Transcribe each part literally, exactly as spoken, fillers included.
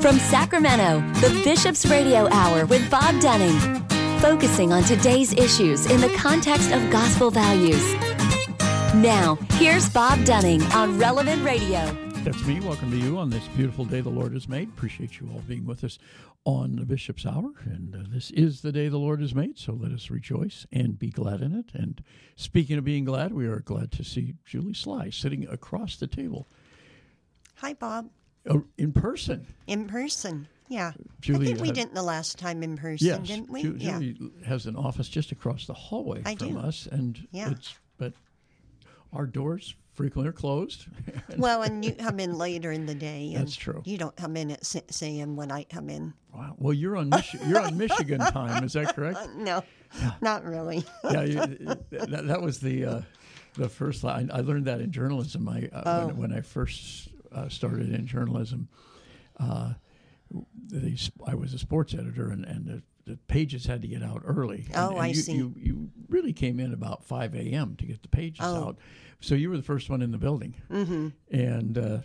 From Sacramento, the Bishop's Radio Hour with Bob Dunning. Focusing on today's issues in the context of gospel values. Now, here's Bob Dunning on Relevant Radio. That's me. Welcome to you on this beautiful day the Lord has made. Appreciate you all being with us on the Bishop's Hour. And uh, this is the day the Lord has made, so let us rejoice and be glad in it. And speaking of being glad, we are glad to see Julie Sly sitting across the table. Hi, Bob. Uh, in person. In person, yeah. Julie, I think we uh, didn't the last time in person, yes, didn't we? Ju- yeah. Julie has an office just across the hallway I from do. us. And Yeah. it's, but our doors frequently are closed. Well, and you come in later in the day. And That's true. You don't come in at six a.m. when I come in. Wow. Well, you're on Mich- you're on Michigan time. Is that correct? Uh, no, not really. Yeah, you, that, that was the uh, the first line. I learned that in journalism. I uh, Oh. when, when I first uh, started in journalism, uh, the, I was a sports editor, and, and the, the pages had to get out early. And, Oh, and I you, see. You, you really came in about five a.m. to get the pages Oh. out. So you were the first one in the building. Mm-hmm. And uh,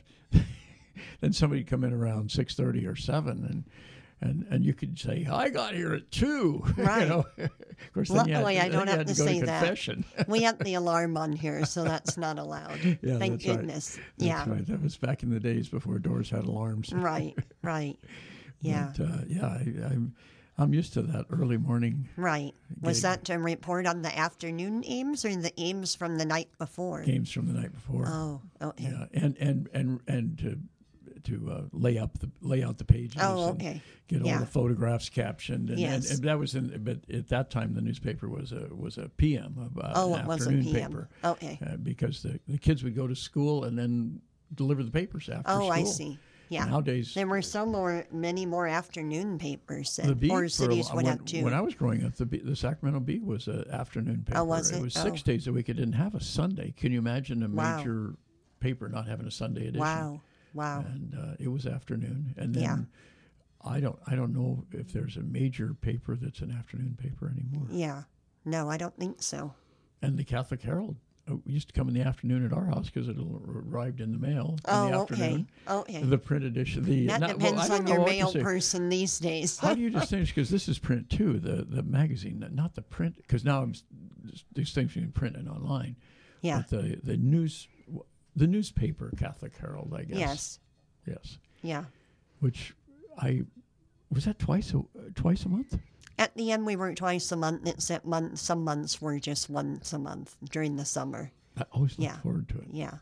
then somebody would come in around six thirty or seven, and and and you could say, I got here at two. Right. You know? Of course, then you had, Luckily, I then don't you have had to to go say to that. confession. We have the alarm on here, so that's not allowed. Yeah, Thank that's right. goodness. That's yeah. right. That was back in the days before doors had alarms. Right, right. Yeah. But, uh, yeah, I, I'm I'm used to that early morning. Right. Was gig. that to report on the afternoon aims or the aims from the night before? Games from the night before. Oh, okay. Yeah, and and and and to to uh, lay up the lay out the pages. Oh, and okay. Get all Yeah. the photographs captioned, and, Yes. and, and that was in. But at that time, the newspaper was a was a P M. Uh, Oh, an it was a afternoon P M. paper. Okay. Uh, because the the kids would go to school and then deliver the papers after Oh, school. I see. Yeah. Nowadays, There were so more, many more afternoon papers the that Bee, or for a cities while- would when, have too. when I was growing up, the Bee, the Sacramento Bee was an afternoon paper. Oh, was it? It was six Oh. days a week. It didn't have a Sunday. Can you imagine a Wow. major paper not having a Sunday edition? Wow. Wow. And uh, it was afternoon. And then Yeah. I don't I don't know if there's a major paper that's an afternoon paper anymore. Yeah. No, I don't think so. And the Catholic Herald uh, used to come in the afternoon at our house because it arrived in the mail in Oh, the okay. afternoon. Okay. The print edition. The That not- well, depends I don't on know your what to mail say. person these days. How do you distinguish? Because this is print too, the the magazine, not the print. Because now I'm s- distinguishing print and online. Yeah. But the the news, the newspaper Catholic Herald, I guess. Yes. Yes. Yeah. Which I was that twice a twice a month. At the end, we were twice a month, except month, some months were just once a month during the summer. I always look Yeah. forward to it. Yeah.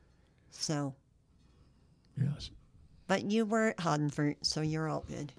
So, Yes. but you were at Hanford, so you're all good.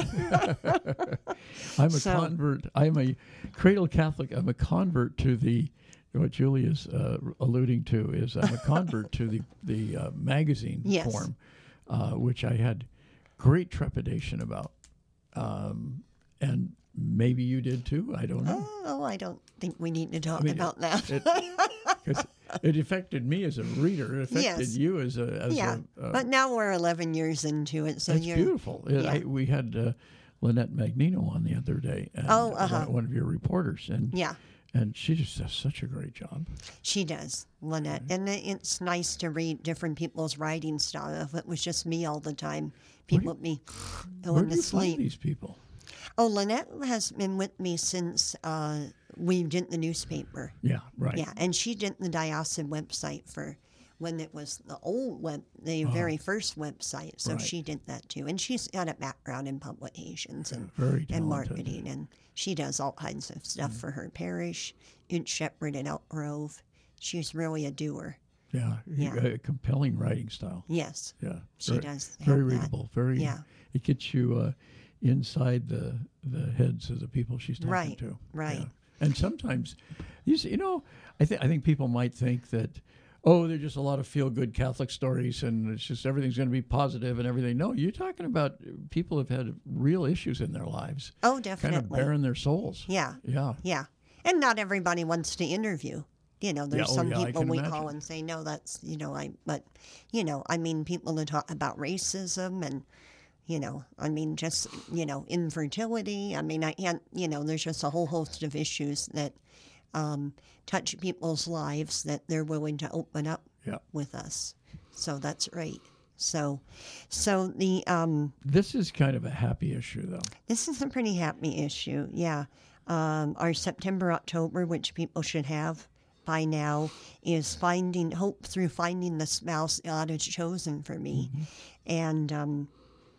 I'm a So- convert. I'm a cradle Catholic. I'm a convert to the what Julie is uh, alluding to is I'm a convert to the the uh, magazine Yes. form, uh, which I had great trepidation about, um, and maybe you did too. I don't know. Oh, I don't think we need to talk I mean, about that. It, 'cause it affected me as a reader. It affected Yes. you as a as yeah. a. Uh, But now we're eleven years into it, so it's you're. beautiful. It- yeah. I, we had uh, Lynette Magnino on the other day. And, Oh, uh, uh-huh. one, one of your reporters, and Yeah. and she just does such a great job. She does, Lynette. And it- it's nice to read different people's writing style. If it was just me all the time, people would be Where going do to you find sleep. these people? Oh, Lynette has been with me since uh, we did the newspaper. Yeah, right. Yeah, and she did the diocesan website for when it was the old web, the very first website. So Right. she did that too. And she's got a background in publications and, Very and talented. marketing. And she does all kinds of stuff for her parish, in Shepherd and Elk Grove. She's really a doer. Yeah, Yeah. A compelling writing style. Yes. Yeah, She very, does Very have that. readable. Very. Yeah. It gets you uh, inside the the heads of the people she's talking Right, to. right. Yeah. And sometimes, you see, you know, I think I think people might think that, oh, they're just a lot of feel good Catholic stories, and it's just everything's going to be positive and everything. No, you're talking about people who've had real issues in their lives, Oh, kind definitely. of bearing their souls. Yeah. Yeah. Yeah. And not everybody wants to interview. You know, there's Yeah, oh, some yeah, I people can we imagine. call and say, no, that's, you know, I, but, you know, I mean, people to talk about racism and, you know, I mean, just, you know, infertility. I mean, I can't, you know, there's just a whole host of issues that um, touch people's lives that they're willing to open up Yeah. with us. So that's right. So, so the um, This is kind of a happy issue, though. this is a pretty happy issue. Yeah, um, our September October, which people should have by now, is finding hope through finding the spouse God has chosen for me, mm-hmm. and um,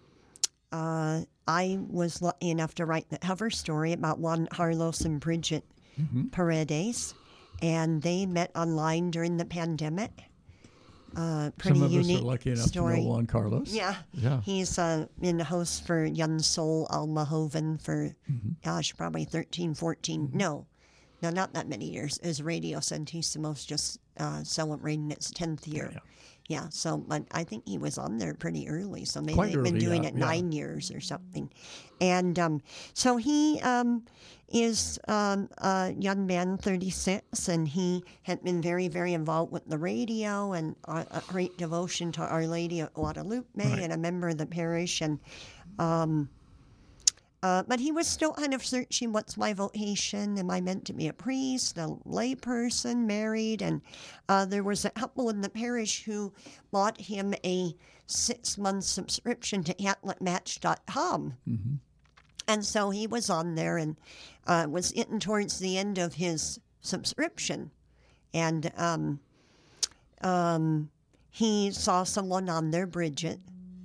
uh, I was lucky enough to write the cover story about Juan Carlos and Bridget mm-hmm. Paredes, and they met online during the pandemic. Uh, pretty Some of unique us are lucky enough story. to know Juan Carlos. Yeah, yeah. He's uh, been the host for Young Soul Almahoven for, mm-hmm. gosh, probably thirteen, fourteen, mm-hmm. no, no, not that many years. As Radio Santisimo's just uh, celebrating its tenth year. Yeah, yeah. yeah, so but I think he was on there pretty early, so maybe Quite they've early, been doing yeah, it yeah. nine years or something. And um, so he um, is um, a young man, thirty-six, and he had been very, very involved with the radio and a, a great devotion to Our Lady of Guadalupe, right. and a member of the parish. And um, uh, but he was still kind of searching, what's my vocation? Am I meant to be a priest, a lay person, married? And uh, there was a couple in the parish who bought him a six-month subscription to Catholic Match dot com. Mm-hmm. And so he was on there and uh, was getting towards the end of his subscription. And um, um, he saw someone on there, Bridget.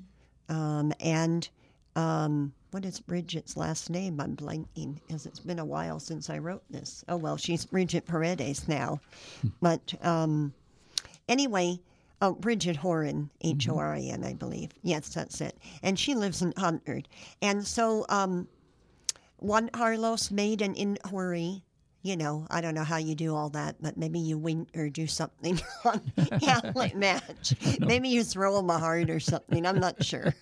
Um, and um, what is Bridget's last name? I'm blanking, because it's been a while since I wrote this. Oh, well, she's Bridget Paredes now. But um, anyway... Oh, Bridget Horan, H O R I N, I believe. Yes, that's it. And she lives in Concord. And so um, Juan Carlos made an inquiry. You know, I don't know how you do all that, but maybe you wink or do something on Catholic Match. Maybe you throw him a heart or something. I'm not sure.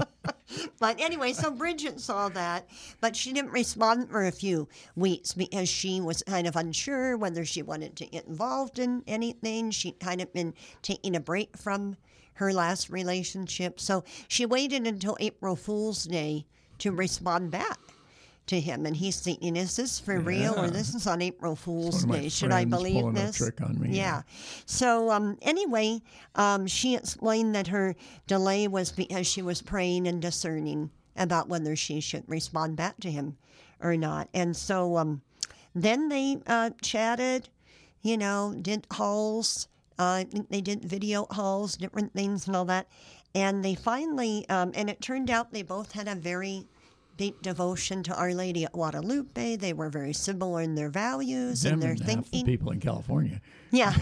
But anyway, so Bridget saw that, but she didn't respond for a few weeks because she was kind of unsure whether she wanted to get involved in anything. She'd kind of been taking a break from her last relationship. So she waited until April Fool's Day to respond back to him. And he's thinking, is this for yeah. real, or this is on April Fool's Day? Should I believe this? A trick on me, yeah. yeah. So um, anyway, um, she explained that her delay was because she was praying and discerning about whether she should respond back to him or not. And so um, then they uh, chatted, you know, did hauls. Uh, I think they did video hauls, different things and all that. And they finally, um, and it turned out they both had a very deep devotion to Our Lady at Guadalupe. They were very similar in their values Them and their and thinking. Half the people in California. Yeah.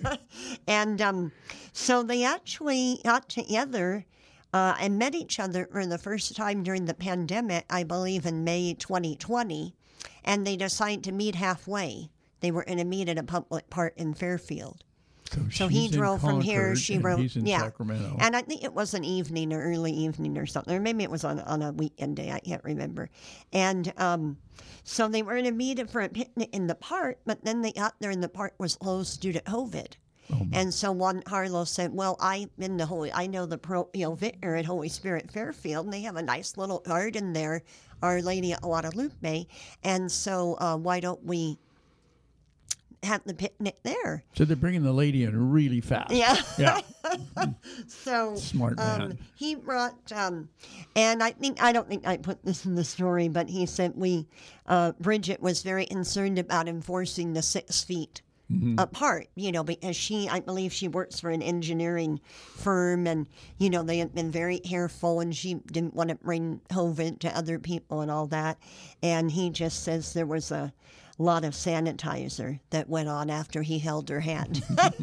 And um, so they actually got together uh, and met each other for the first time during the pandemic, I believe in May twenty twenty, and they decided to meet halfway. They were going to meet at a public park in Fairfield. So, so he drove from here. She and wrote, he's in yeah, Sacramento. And I think it was an evening or early evening or something, or maybe it was on on a weekend day. I can't remember. And um, so they were going to meet for a picnic in the park, but then they got there and the park was closed due to COVID. Oh, and so Juan Carlos said, "Well, I'm in the Holy. I know the parochial vicar at Holy Spirit Fairfield, and they have a nice little garden there, Our Lady at Guadalupe. And so uh, why don't we have the picnic there?" So they're bringing the lady in really fast. Yeah. Yeah. So smart man. Um, he brought, um, and I think I don't think I put this in the story, but he said we, uh, Bridget was very concerned about enforcing the six feet. Mm-hmm. apart, you know, because she, I believe she works for an engineering firm, and, you know, they had been very careful, and she didn't want to bring COVID to other people and all that. And he just says there was a lot of sanitizer that went on after he held her hand.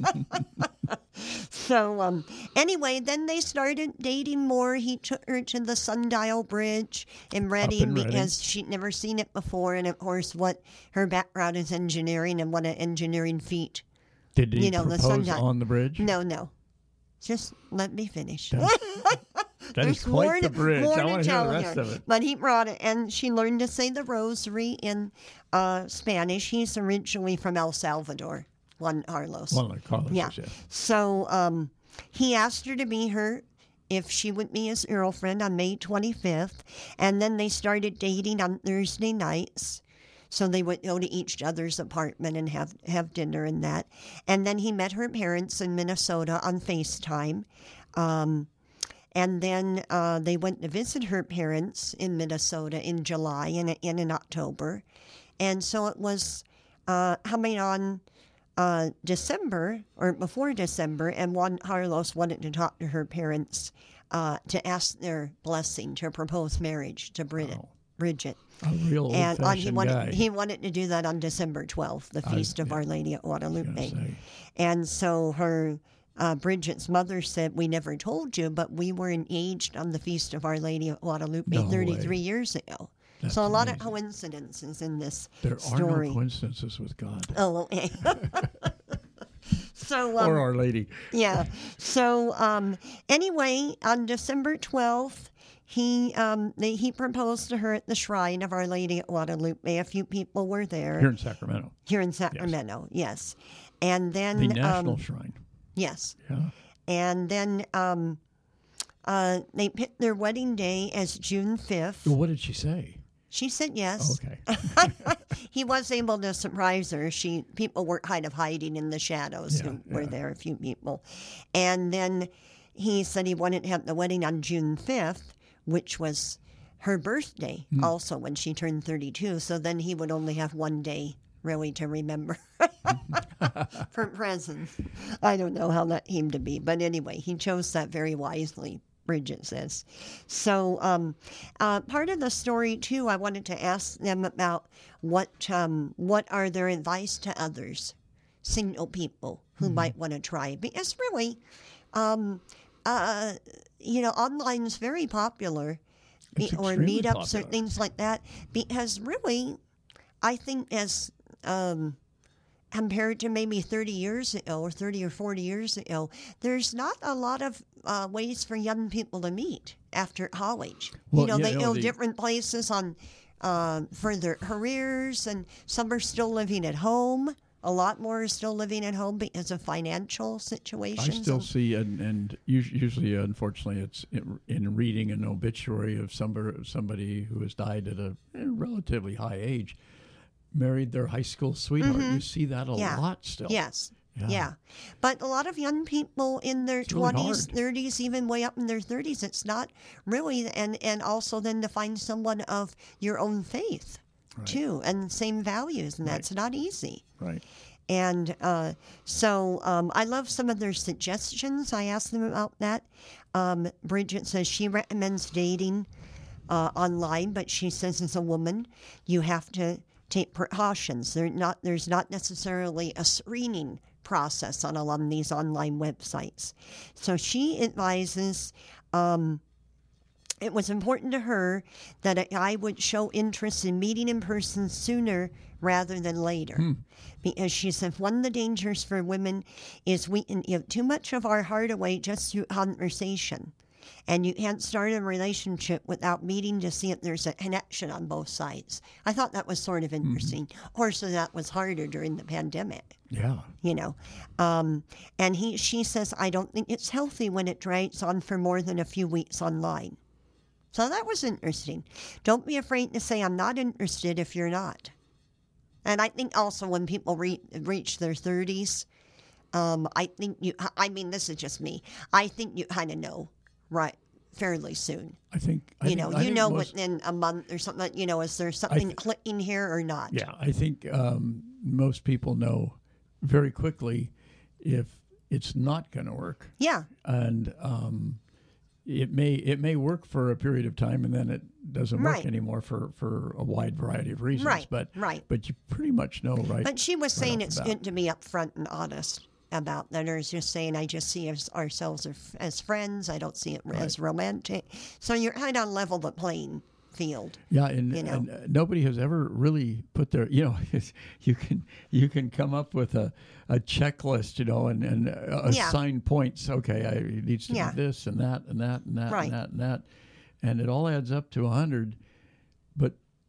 So um, anyway, then they started dating more. He took her to the Sundial Bridge in Reading because she'd never seen it before. And, of course, what her background is engineering, and what an engineering feat. Did he you know, propose the Sundial- on the bridge? No, no. Just let me finish. That is quite the bridge. I want to hear the rest her. of it. But he brought it, and she learned to say the rosary in uh, Spanish. He's originally from El Salvador, Juan Carlos. Juan Carlos, yeah. yeah. So um, he asked her to be her, if she would be his girlfriend, on May twenty-fifth. And then they started dating on Thursday nights. So they would go to each other's apartment and have, have dinner and that. And then he met her parents in Minnesota on FaceTime. Um, And then uh, they went to visit her parents in Minnesota in July and, and in October. And so it was uh, coming on uh, December, or before December, and Juan Carlos wanted to talk to her parents uh, to ask their blessing to propose marriage to Bridget. Oh. Bridget. A real and on, he old-fashioned wanted guy. he wanted to do that on December twelfth, the I- feast of yeah, Our Lady at I was gonna Guadalupe. say. And so her uh, Bridget's mother said, "We never told you, but we were engaged on the feast of Our Lady at Guadalupe No thirty-three way. years ago." That's so a lot amazing. of coincidences in this There story. are no coincidences with God Oh, okay. so um, or Our Lady. yeah. So um, anyway, on December twelfth, he um, they, he proposed to her at the shrine of Our Lady at Guadalupe. A few people were there Here in Sacramento, here in Sacramento. Yes, and then the National um, Shrine. yes, Yeah. and then um, uh, they picked their wedding day as June fifth. Well, what did she say? She said yes. Okay. He was able to surprise her. She people were kind of hiding in the shadows Yeah, who were yeah. there, a few people. And then he said he wanted to have the wedding on June fifth, which was her birthday Hmm. also when she turned thirty-two. So then he would only have one day really to remember for presents. I don't know how that came to be. But anyway, he chose that very wisely, Bridget says. So um, uh, part of the story, too, I wanted to ask them about what um, what are their advice to others, single people who Mm-hmm. might want to try. Because really, um, uh, you know, online is very popular, It's or extremely meetups or popular. things like that. Because really, I think as um, compared to maybe thirty years ago or thirty or forty years ago, there's not a lot of uh, ways for young people to meet after college. Well, you know, yeah, they no, go the- different places on uh, for their careers, and some are still living at home. A lot more are still living at home because of financial I situations. still see, and, and us- usually, unfortunately, it's in, in reading an obituary of somebody, somebody who has died at a relatively high age, married their high school sweetheart. You see that a Mm-hmm. Yeah. lot still. Yes. Yeah. Yeah. But a lot of young people in their It's really twenties, hard. thirties, even way up in their thirties, it's not really, and, and also then to find someone of your own faith, Right. too, and same values, and that's not easy. Right. And uh, so um, I love some of their suggestions. I asked them about that. Um, Bridget says she recommends dating uh, online, but she says as a woman, you have to take precautions. There not there's not necessarily a screening process on a lot of these online websites. So she advises. Um, It was important to her that a guy would show interest in meeting in person sooner rather than later. Because she said one of the dangers for women is we can give too much of our heart away just through conversation. And you can't start a relationship without meeting to see if there's a connection on both sides. I thought that was sort of interesting. Of course, that was harder during the pandemic. Yeah. You know, um, and he, she says, I don't think it's healthy when it drags on for more than a few weeks online. So that was interesting. Don't be afraid to say, I'm not interested if you're not. And I think also when people re- reach their thirties, um, I think you, I mean, this is just me. I think you kind of know, right, fairly soon. I think I You think- know, I you think know most- within a month or something, you know, is there something th- clicking here or not? Yeah, I think um, most people know very quickly if it's not going to work, Yeah, and um, it may it may work for a period of time, and then it doesn't work Right. anymore for, for a wide variety of reasons. Right, But right. But you pretty much know, right? but she was right saying off it's the bat. good to be upfront and honest about that. Or just saying, I just see us, ourselves as, as friends. I don't see it as romantic. So you're kind of on level the playing field. Yeah, and, you know. and uh, nobody has ever really put their, you know, you can you can come up with a, a checklist, you know, and, and uh, Yeah. assign points. Okay, I, it needs to Yeah. be this and that and that and that Right. and that and that. And it all adds up to a hundred, but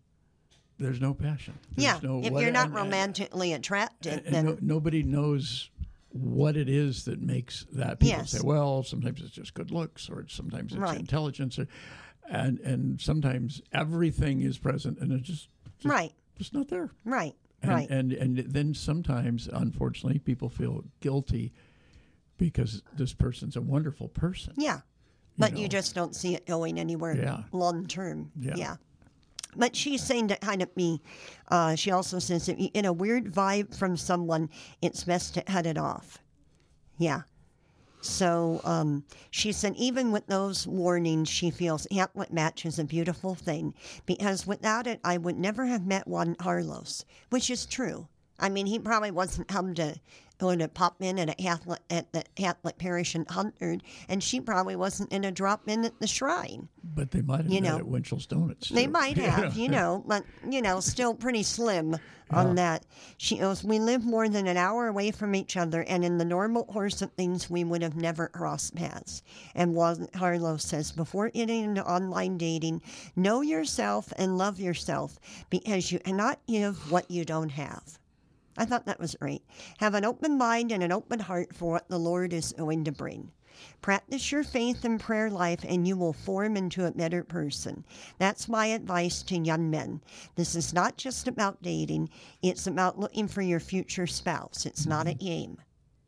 there's no passion. There's Yeah, no if what- you're not and- and- romantically attracted, and then no, nobody knows what it is that makes that. People Yes. say, well, sometimes it's just good looks, or it's, sometimes it's Right. intelligence, or, and and sometimes everything is present, and it's just, just right, just not there. right, And, right. and and then sometimes, unfortunately, people feel guilty because this person's a wonderful person, yeah, but know. you just don't see it going anywhere Yeah. long term. Yeah. yeah. But she's saying to kind of me, uh, she also says that in a weird vibe from someone, it's best to cut it off. Yeah. So um, she said even with those warnings, she feels Antlet Match is a beautiful thing because without it, I would never have met Juan Carlos, which is true. I mean, he probably wasn't come to going to pop in at a Hatlet, at the Hatlet Parish in Huntford, and she probably wasn't in a drop in at the shrine. But they might have You met know. at Winchell's Donuts. They too. might have, you know, but, you know, still pretty slim on that. She goes, we live more than an hour away from each other, and in the normal course of things, we would have never crossed paths. And Juan Carlos says, before getting into online dating, know yourself and love yourself because you cannot give what you don't have. I thought that was great. Have an open mind and an open heart for what the Lord is going to bring. Practice your faith and prayer life, and you will form into a better person. That's my advice to young men. This is not just about dating. It's about looking for your future spouse. It's not a game.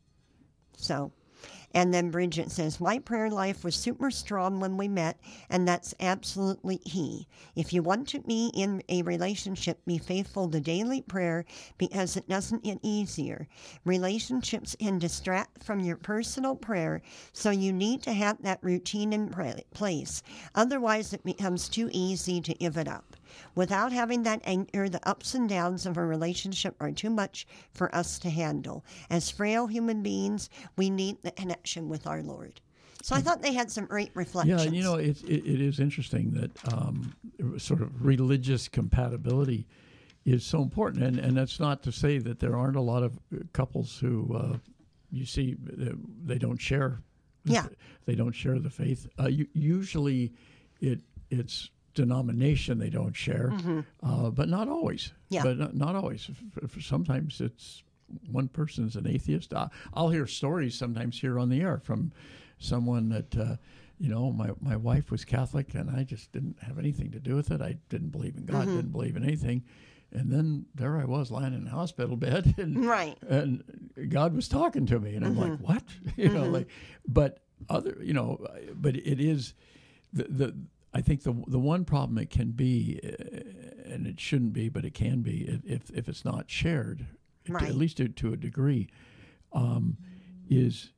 So, and then Bridget says, my prayer life was super strong when we met, and that's absolutely key. If you want to be in a relationship, be faithful to daily prayer because it doesn't get easier. Relationships can distract from your personal prayer, so you need to have that routine in place. Otherwise, it becomes too easy to give it up. Without having that anchor, the ups and downs of a relationship are too much for us to handle. As frail human beings, we need the connection with our Lord. So I thought they had some great reflections. Yeah, you know, it, it, it is interesting that um, sort of religious compatibility is so important. And, and that's not to say that there aren't a lot of couples who uh, you see, they don't share. Yeah. They don't share the faith. Uh, you, usually it it's denomination they don't share, mm-hmm. uh, but not always. Yeah. But not, not always. F- f- sometimes it's one person's an atheist. I, I'll hear stories sometimes here on the air from someone that, uh, you know, my, my wife was Catholic and I just didn't have anything to do with it. I didn't believe in God, mm-hmm. didn't believe in anything. And then there I was lying in a hospital bed and, right. and God was talking to me and I'm mm-hmm. like, what? you know, mm-hmm. like, but other, you know, but it is the, the, I think the the one problem it can be, uh, and it shouldn't be, but it can be if if it's not shared, right. to, at least to, to a degree, um, is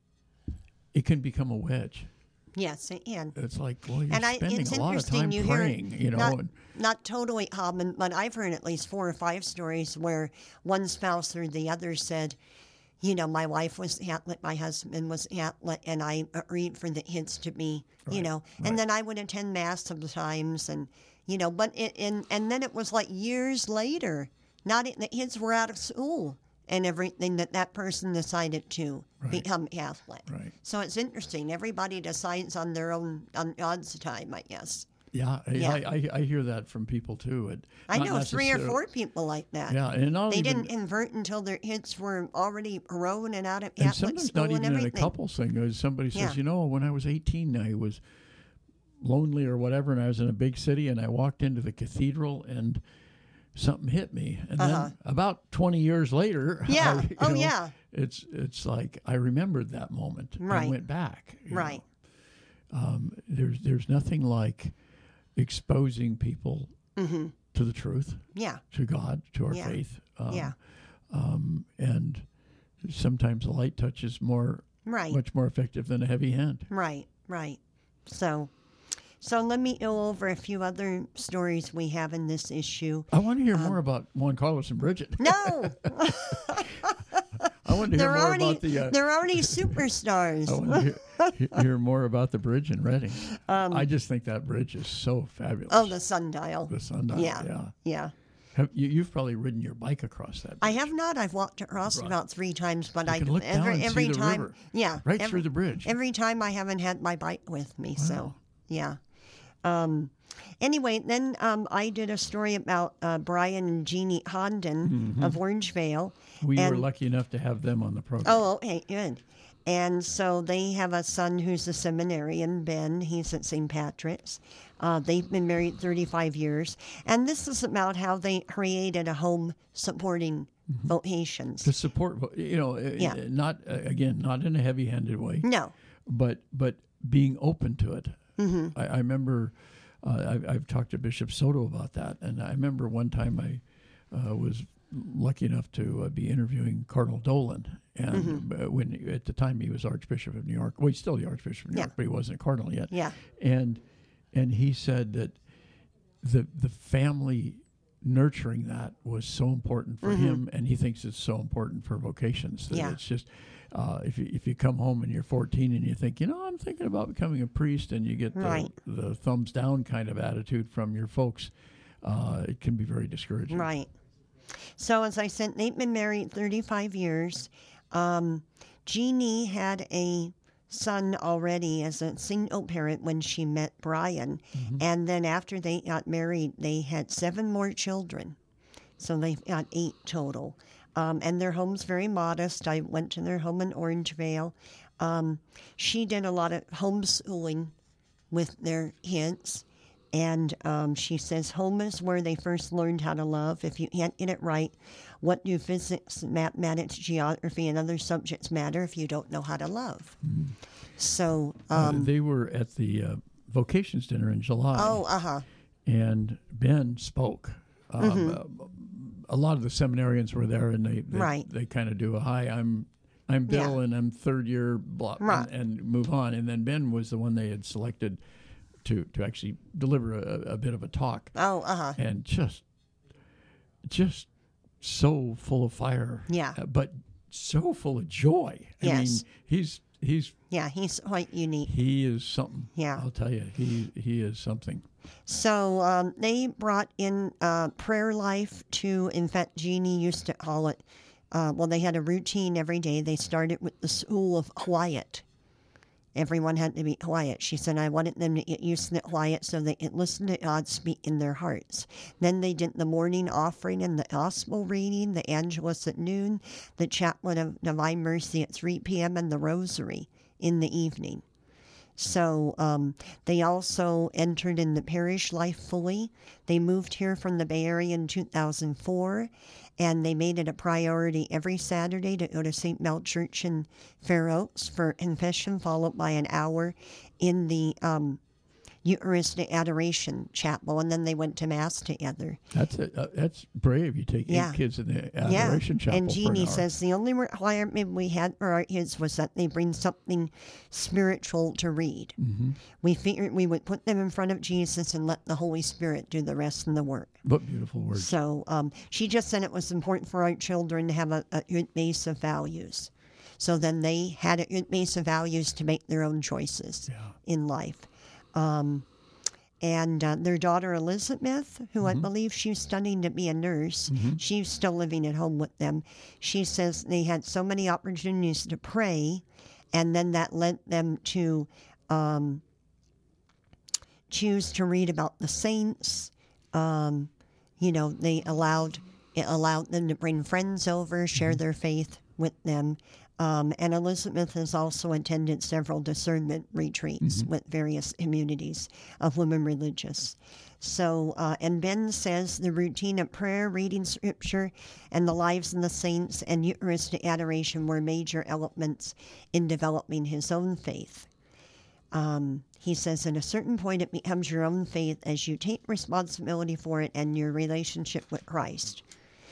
it can become a wedge. Yes, it can. It's like, well, you're and I, spending it's a lot of time you praying, hear, you know. Not, and, not totally common, but I've heard at least four or five stories where one spouse or the other said, you know, my wife was Catholic, my husband was Catholic, and I agreed for the kids to be, you right, know, right. and then I would attend Mass sometimes, and, you know, but it, and, and then it was like years later, not the kids were out of school and everything that that person decided to right. become Catholic. Right. So it's interesting. Everybody decides on their own, on God's time, I guess. Yeah, Yeah. I, I, I hear that from people too. It, I not know three or necessarily- four people like that. Yeah, and not They even, didn't convert until their kids were already grown and out of and Catholic sometimes school not and even in a everything. couple thing. Uh, Somebody says, Yeah. you know, when I was eighteen, I was lonely or whatever, and I was in a big city, and I walked into the cathedral, and something hit me. And Uh-huh. then about twenty years later, Yeah. I, you Oh, know, yeah. it's it's like I remembered that moment Right. and went back. you Right. know. Um, there's there's nothing like exposing people Mm-hmm. to the truth, Yeah. to God, to our Yeah. faith. Um, Yeah. Um, and sometimes a light touch is more Right. much more effective than a heavy hand. Right. Right. So, so let me go over a few other stories we have in this issue. I want to hear Um, more about Juan Carlos and Bridget. No, I want to hear they're more already about the. Uh, they're already superstars. I want to hear, he- hear more about the bridge in Reading. Um, I just think that bridge is so fabulous. Oh, the sundial. the sundial. Yeah. Yeah. Yeah. Have, you, you've probably ridden your bike across that. I bridge. have not. I've walked across it Right. about three times, but You I can look down every and see every the time. river. Yeah. Right every, through the bridge. Every time I haven't had my bike with me, so Wow. yeah. Um, anyway, then um, I did a story about uh, Brian and Jeannie Condon of Orangevale. we were and- lucky enough to have them on the program. Oh, okay, good. And so they have a son who's a seminarian, Ben. He's at Saint Patrick's. Uh, they've been married thirty-five years. And this is about how they created a home supporting vocations. To support, you know, uh, Yeah. not uh, again, not in a heavy-handed way, No, but but being open to it. Mm-hmm. I, I remember uh, I've, I've talked to Bishop Soto about that, and I remember one time I uh, was lucky enough to uh, be interviewing Cardinal Dolan, and Mm-hmm. when at the time he was Archbishop of New York. Well, he's still the Archbishop of New Yeah. York, but he wasn't a cardinal yet. Yeah. And and he said that the the family nurturing that was so important for Mm-hmm. him, and he thinks it's so important for vocations. That Yeah. it's just uh, if you if you come home and you're fourteen and you think, you know, I'm thinking about becoming a priest, and you get the, Right. the thumbs down kind of attitude from your folks, uh, it can be very discouraging. Right. So, as I said, they've been married thirty-five years. Um, Jeannie had a son already as a single parent when she met Brian. Mm-hmm. And then after they got married, they had seven more children. So they've got eight total. Um, and their home's very modest. I went to their home in Orangevale. Um, she did a lot of homeschooling with their kids. And um, she says home is where they first learned how to love. If you can't get it right, what do physics, mathematics, geography, and other subjects matter if you don't know how to love? Mm-hmm. So um, uh, they were at the uh, vocations dinner in July. Oh, uh-huh. And Ben spoke. Um, mm-hmm. uh, a lot of the seminarians were there, and they they, right. they kind of do a hi, I'm I'm Bill, Yeah. and I'm third year, blah, right. and, and move on. And then Ben was the one they had selected to to actually deliver a, a bit of a talk. Oh, uh-huh. And just just so full of fire. Yeah. Uh, but so full of joy. I Yes. mean, he's he's Yeah, he's quite unique. he is something. Yeah. I'll tell you, he he is something. So um, they brought in uh, prayer life to, in fact, Jeannie used to call it, uh, well, they had a routine every day. They started with the school of quiet. Everyone had to be quiet. She said, I wanted them to get used to the quiet so they could listen to God speak in their hearts. Then they did the morning offering and the gospel reading, the Angelus at noon, the Chaplain of Divine Mercy at three p.m., and the Rosary in the evening. So um, they also entered in the parish life fully. They moved here from the Bay Area in two thousand four, and they made it a priority every Saturday to go to Saint Mel Church in Fair Oaks for confession, followed by an hour in the um, Eucharistic Adoration Chapel, and then they went to Mass together. That's a, uh, that's brave. You take Yeah. eight kids in the Yeah, Adoration Chapel and for Jeannie an hour. says the only requirement we had for our kids was that they bring something spiritual to read. Mm-hmm. We figured we would put them in front of Jesus and let the Holy Spirit do the rest of the work. What beautiful words. So um, she just said it was important for our children to have a, a good base of values. So then they had a good base of values to make their own choices Yeah. in life. Um, and uh, their daughter Elizabeth, who I believe she's studying to be a nurse, Mm-hmm. she's still living at home with them. She says they had so many opportunities to pray, and then that led them to um, choose to read about the saints. Um, you know, they allowed it allowed them to bring friends over, share their faith with them. Um, and Elizabeth has also attended several discernment retreats with various communities of women religious. So, uh, and Ben says the routine of prayer, reading scripture, and the lives of the saints and Eucharistic adoration were major elements in developing his own faith. Um, he says at a certain point it becomes your own faith as you take responsibility for it and your relationship with Christ.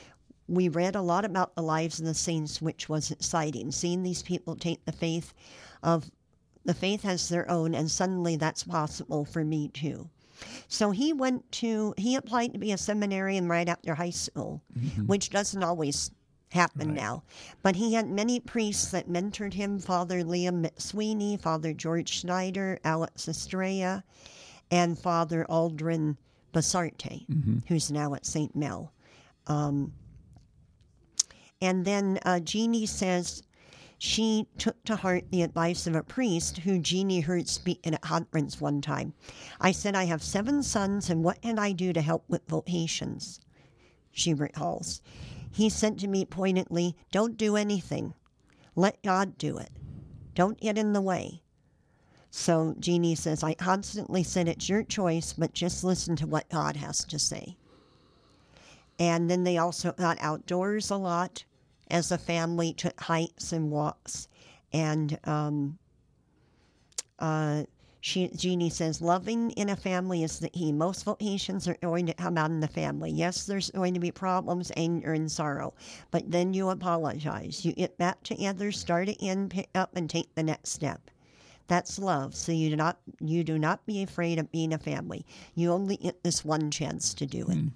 We read a lot about the lives of the saints, which was exciting, seeing these people take the faith of the faith as their own, and suddenly that's possible for me too. So he went to, he applied to be a seminarian right after high school, mm-hmm. which doesn't always happen right. now. But he had many priests that mentored him, Father Liam McSweeney, Father George Schneider, Alex Estrella, and Father Aldrin Basarte, mm-hmm. who's now at Saint Mel. Um, And then uh, Jeannie says she took to heart the advice of a priest who Jeannie heard speak at a conference one time. I said, I have seven sons, and what can I do to help with vocations? She recalls. He said to me pointedly, don't do anything. Let God do it. Don't get in the way. So Jeannie says, I constantly said it's your choice, but just listen to what God has to say. And then they also got outdoors a lot as a family, took hikes and walks. And um, uh, She, Jeannie says, loving in a family is the key. Most vocations are going to come out in the family. Yes, there's going to be problems, anger, and sorrow. But then you apologize. You get back together, start again, pick up, and take the next step. That's love. So you do not you do not be afraid of being a family. You only get this one chance to do it. Mm.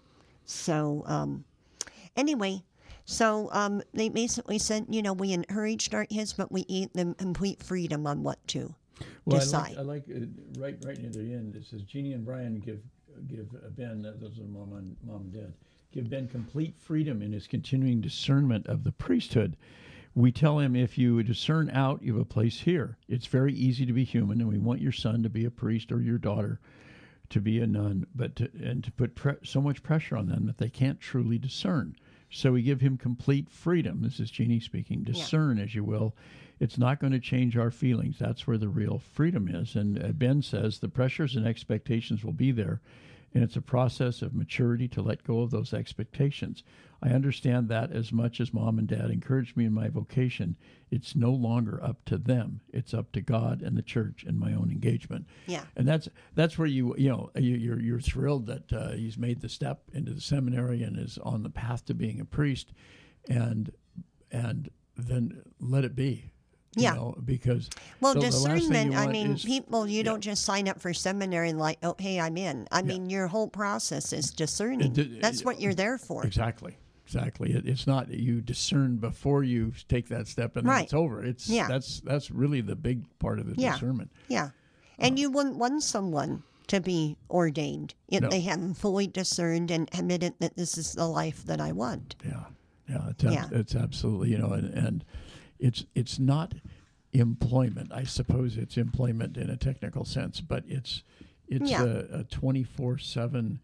So um, anyway, so um, they basically said, you know, we encouraged our kids, but we gave them complete freedom on what to well, decide. I like, I like uh, right right near the end. It says Jeannie and Brian give give Ben, those are mom and mom and dad, give Ben complete freedom in his continuing discernment of the priesthood. We tell him, if you discern out, you have a place here. It's very easy to be human, and we want your son to be a priest or your daughter to be a nun, but to, and to put pre- so much pressure on them that they can't truly discern. So we give him complete freedom. This is Jeannie speaking. Discern, yeah. as you will. It's not going to change our feelings. That's where the real freedom is. And uh, Ben says the pressures and expectations will be there, and it's a process of maturity to let go of those expectations. I understand that as much as mom and dad encouraged me in my vocation, it's no longer up to them. It's up to God and the church and my own engagement. Yeah. And that's that's where you you know you, you're you're thrilled that uh, he's made the step into the seminary and is on the path to being a priest, and and then let it be. You yeah. know, because well, the, discernment. the I mean, is, people. You yeah. don't just sign up for seminary like, oh, hey, I'm in. I yeah. mean, your whole process is discerning. It, it, That's what you're there for. Exactly. Exactly. It, it's not you discern before you take that step and right. then it's over. It's yeah. that's that's really the big part of the yeah. discernment. Yeah. And uh, you wouldn't want someone to be ordained if no. they haven't fully discerned and admitted that this is the life that I want. Yeah. Yeah. It's, yeah. it's absolutely, you know, and, and it's it's not employment. I suppose it's employment in a technical sense, but it's it's yeah. a twenty-four seven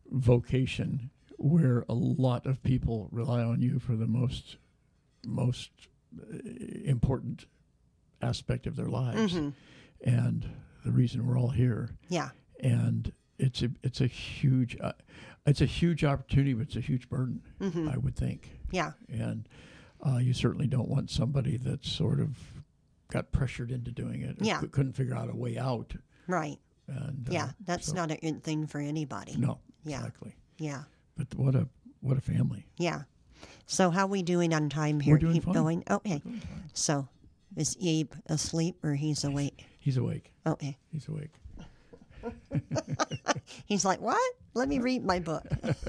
vocation where a lot of people rely on you for the most most important aspect of their lives, mm-hmm. and the reason we're all here. Yeah, and it's a it's a huge uh, it's a huge opportunity, but it's a huge burden. Mm-hmm. I would think. Yeah, and uh, you certainly don't want somebody that's sort of got pressured into doing it. Or yeah, c- couldn't figure out a way out. Right. And yeah, uh, that's so, not a good thing for anybody. No. Yeah. Exactly. Yeah. But what a what a family. Yeah. So how are we doing on time here? We're doing Keep fine. going. Okay. Doing fine. So is Abe asleep or he's awake? He's awake. Okay. He's awake. He's like, what? Let me read my book.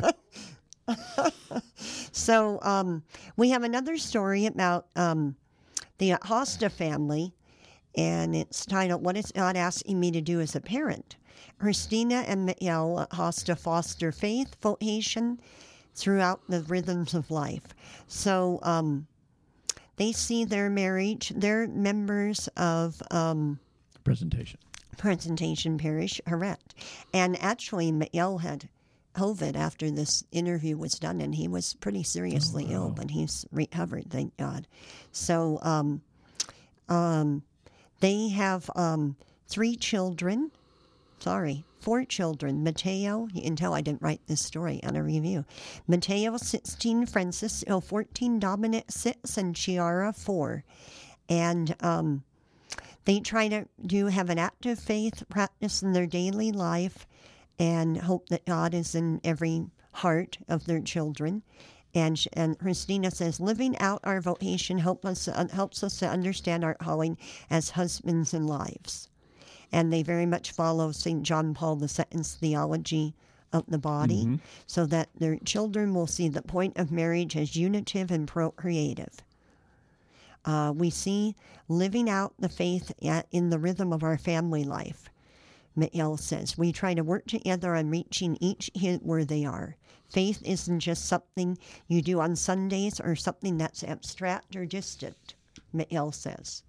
So um, we have another story about um, the Hosta family, and it's titled, What is God Asking Me to Do as a Parent? Christina and Miguel Hosta foster faith, vocation throughout the rhythms of life. So um, they see their marriage, they're members of um, Presentation. Presentation Parish, correct. And actually, Miguel had COVID after this interview was done, and he was pretty seriously oh, wow. ill, but he's recovered, thank God. So um, um, they have um, three children. Sorry, four children. Mateo, you can tell I didn't write this story on a review. Mateo, sixteen, Francisco, fourteen, Dominic, six, and Chiara, four. And um, they try to do have an active faith practice in their daily life and hope that God is in every heart of their children. And and Christina says, living out our vocation help us, uh, helps us to understand our calling as husbands and wives. And they very much follow Saint John Paul the Second's theology of the body, mm-hmm. so that their children will see the point of marriage as unitive and procreative. Uh, we see living out the faith at, in the rhythm of our family life. Miguel says, we try to work together on reaching each kid where they are. Faith isn't just something you do on Sundays or something that's abstract or distant, Miguel says.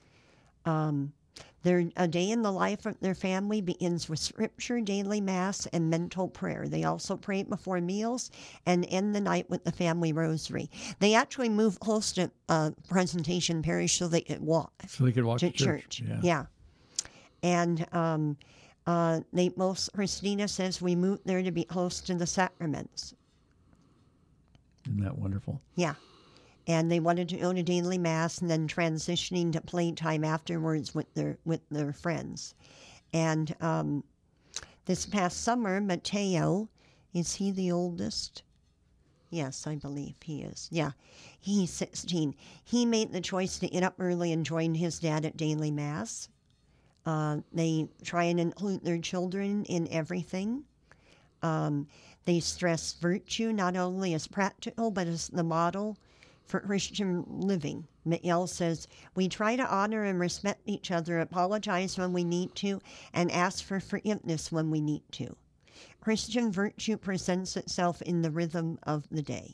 Um, their, a day in the life of their family begins with scripture, daily mass, and mental prayer. They also pray before meals and end the night with the family rosary. They actually moved close to uh, Presentation Parish so they could walk. So they could walk to, to church. church. Yeah. yeah. And um, uh, they most, Christina says we moved there to be close to the sacraments. Isn't that wonderful? Yeah. and they wanted to go to daily mass and then transitioning to playtime afterwards with their with their friends. And um, this past summer, Mateo, is he the oldest? Yes, I believe he is. Yeah, he's sixteen. He made the choice to get up early and join his dad at daily mass. Uh, they try and include their children in everything. Um, they stress virtue not only as practical, but as the model for Christian living. Miguel says, we try to honor and respect each other, apologize when we need to, and ask for forgiveness when we need to. Christian virtue presents itself in the rhythm of the day.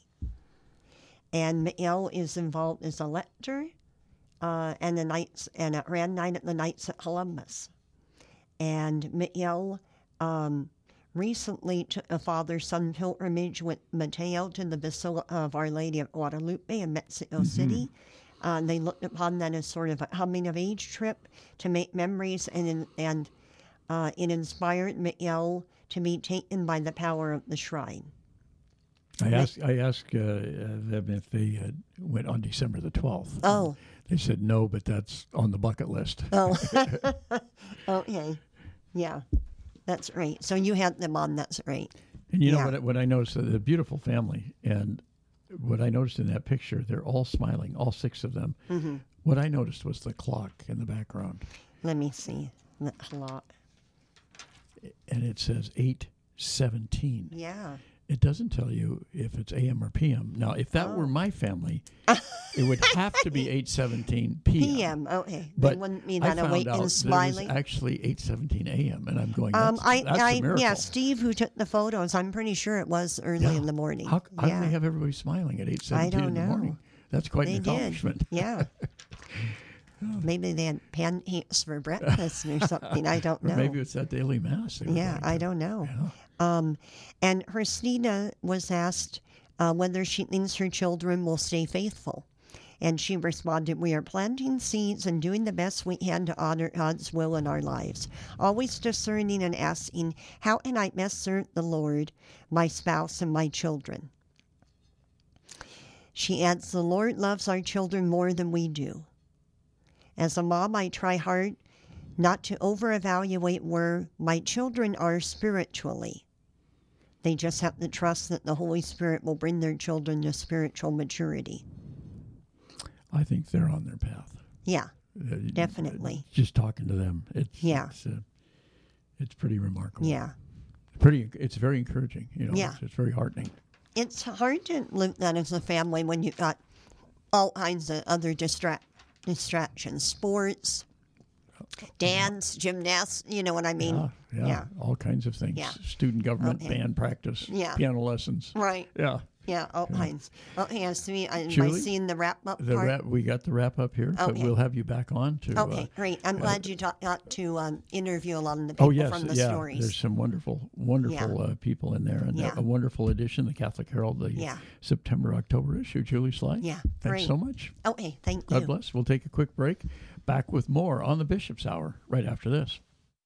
And Miguel is involved as a lector uh, and the nights and at Rand Night at the Knights at Columbus. And Miguel um, recently took a father-son pilgrimage with Mateo to the Basilica of Our Lady of Guadalupe in Mexico mm-hmm. City. Uh, they looked upon that as sort of a coming-of-age trip to make memories, and and uh, it inspired Miguel to be taken by the power of the shrine. I asked I asked uh, them if they uh, went on December the twelfth. Oh. They said no, but that's on the bucket list. Oh. Okay. Yeah, that's right. So you had them on, that's right. And you know yeah. what, what I noticed, the beautiful family, and what I noticed in that picture, they're all smiling, all six of them. Mm-hmm. What I noticed was the clock in the background. Let me see the clock. And it says eight seventeen. Yeah. It doesn't tell you if it's A M or P M. Now, if that oh. were my family, it would have to be eight seventeen P M. P M, okay. But they wouldn't mean that awake and smiling. It was actually eight seventeen A M, and I'm going, um, that's, I, that's I, a miracle. Yeah, Steve, who took the photos, I'm pretty sure it was early yeah. in the morning. How, how yeah. do they have everybody smiling at eight seventeen in the know. morning? That's quite they an accomplishment. Did. Yeah. Maybe they had pancakes for breakfast or something. I don't know. Or maybe it's that daily mass. Yeah, I don't know. Yeah. Um, and Christina was asked uh, whether she thinks her children will stay faithful. And she responded, we are planting seeds and doing the best we can to honor God's will in our lives. Always discerning and asking, how can I best serve the Lord, my spouse, and my children? She adds, the Lord loves our children more than we do. As a mom, I try hard not to over-evaluate where my children are spiritually. They just have to trust that the Holy Spirit will bring their children to spiritual maturity. I think they're on their path. Yeah, uh, definitely. Just talking to them, it's yeah, it's, uh, it's pretty remarkable. Yeah, pretty. It's very encouraging. You know, yeah. it's, it's very heartening. It's hard to live that as a family when you've got all kinds of other distract distractions, sports, dance, gymnastics, you know what I mean? Yeah, yeah, yeah. all kinds of things. Yeah. Student government, okay. band practice, yeah. piano lessons. Right. Yeah. Yeah, all yeah. kinds. Okay, I see. Am Julie, I seeing the wrap up the part? Wrap, we got the wrap up here, okay. but we'll have you back on to. Okay, uh, great. I'm uh, glad you talk, got to um, interview a lot of the people oh yes, from the yeah. stories. There's some wonderful, wonderful yeah. uh, people in there, and yeah. a wonderful edition, the Catholic Herald, the yeah. September October issue. Julie Sly. Yeah, thanks great. so much. Okay, thank God you. God bless. We'll take a quick break. Back with more on the Bishop's Hour right after this.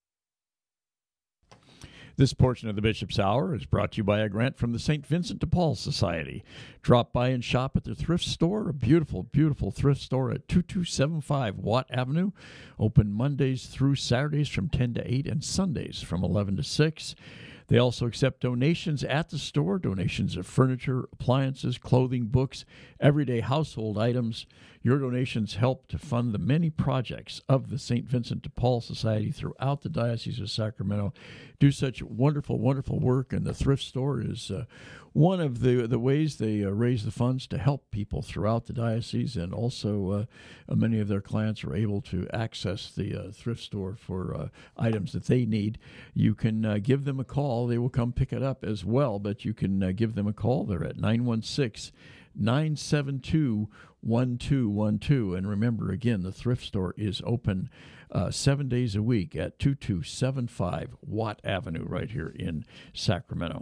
This portion of the Bishop's Hour is brought to you by a grant from the Saint Vincent de Paul Society. Drop by and shop at their thrift store, a beautiful, beautiful thrift store at two two seven five Watt Avenue. Open Mondays through Saturdays from ten to eight and Sundays from eleven to six. They also accept donations at the store, donations of furniture, appliances, clothing, books, everyday household items. Your donations help to fund the many projects of the Saint Vincent de Paul Society throughout the Diocese of Sacramento. Do such wonderful, wonderful work, and the thrift store is uh, one of the, the ways they uh, raise the funds to help people throughout the diocese, and also uh, many of their clients are able to access the uh, thrift store for uh, items that they need. You can uh, give them a call. They will come pick it up as well, but you can uh, give them a call. They're at nine one six, nine seven two, one two one two. And remember, again, the thrift store is open uh, seven days a week at two two seven five Watt Avenue right here in Sacramento.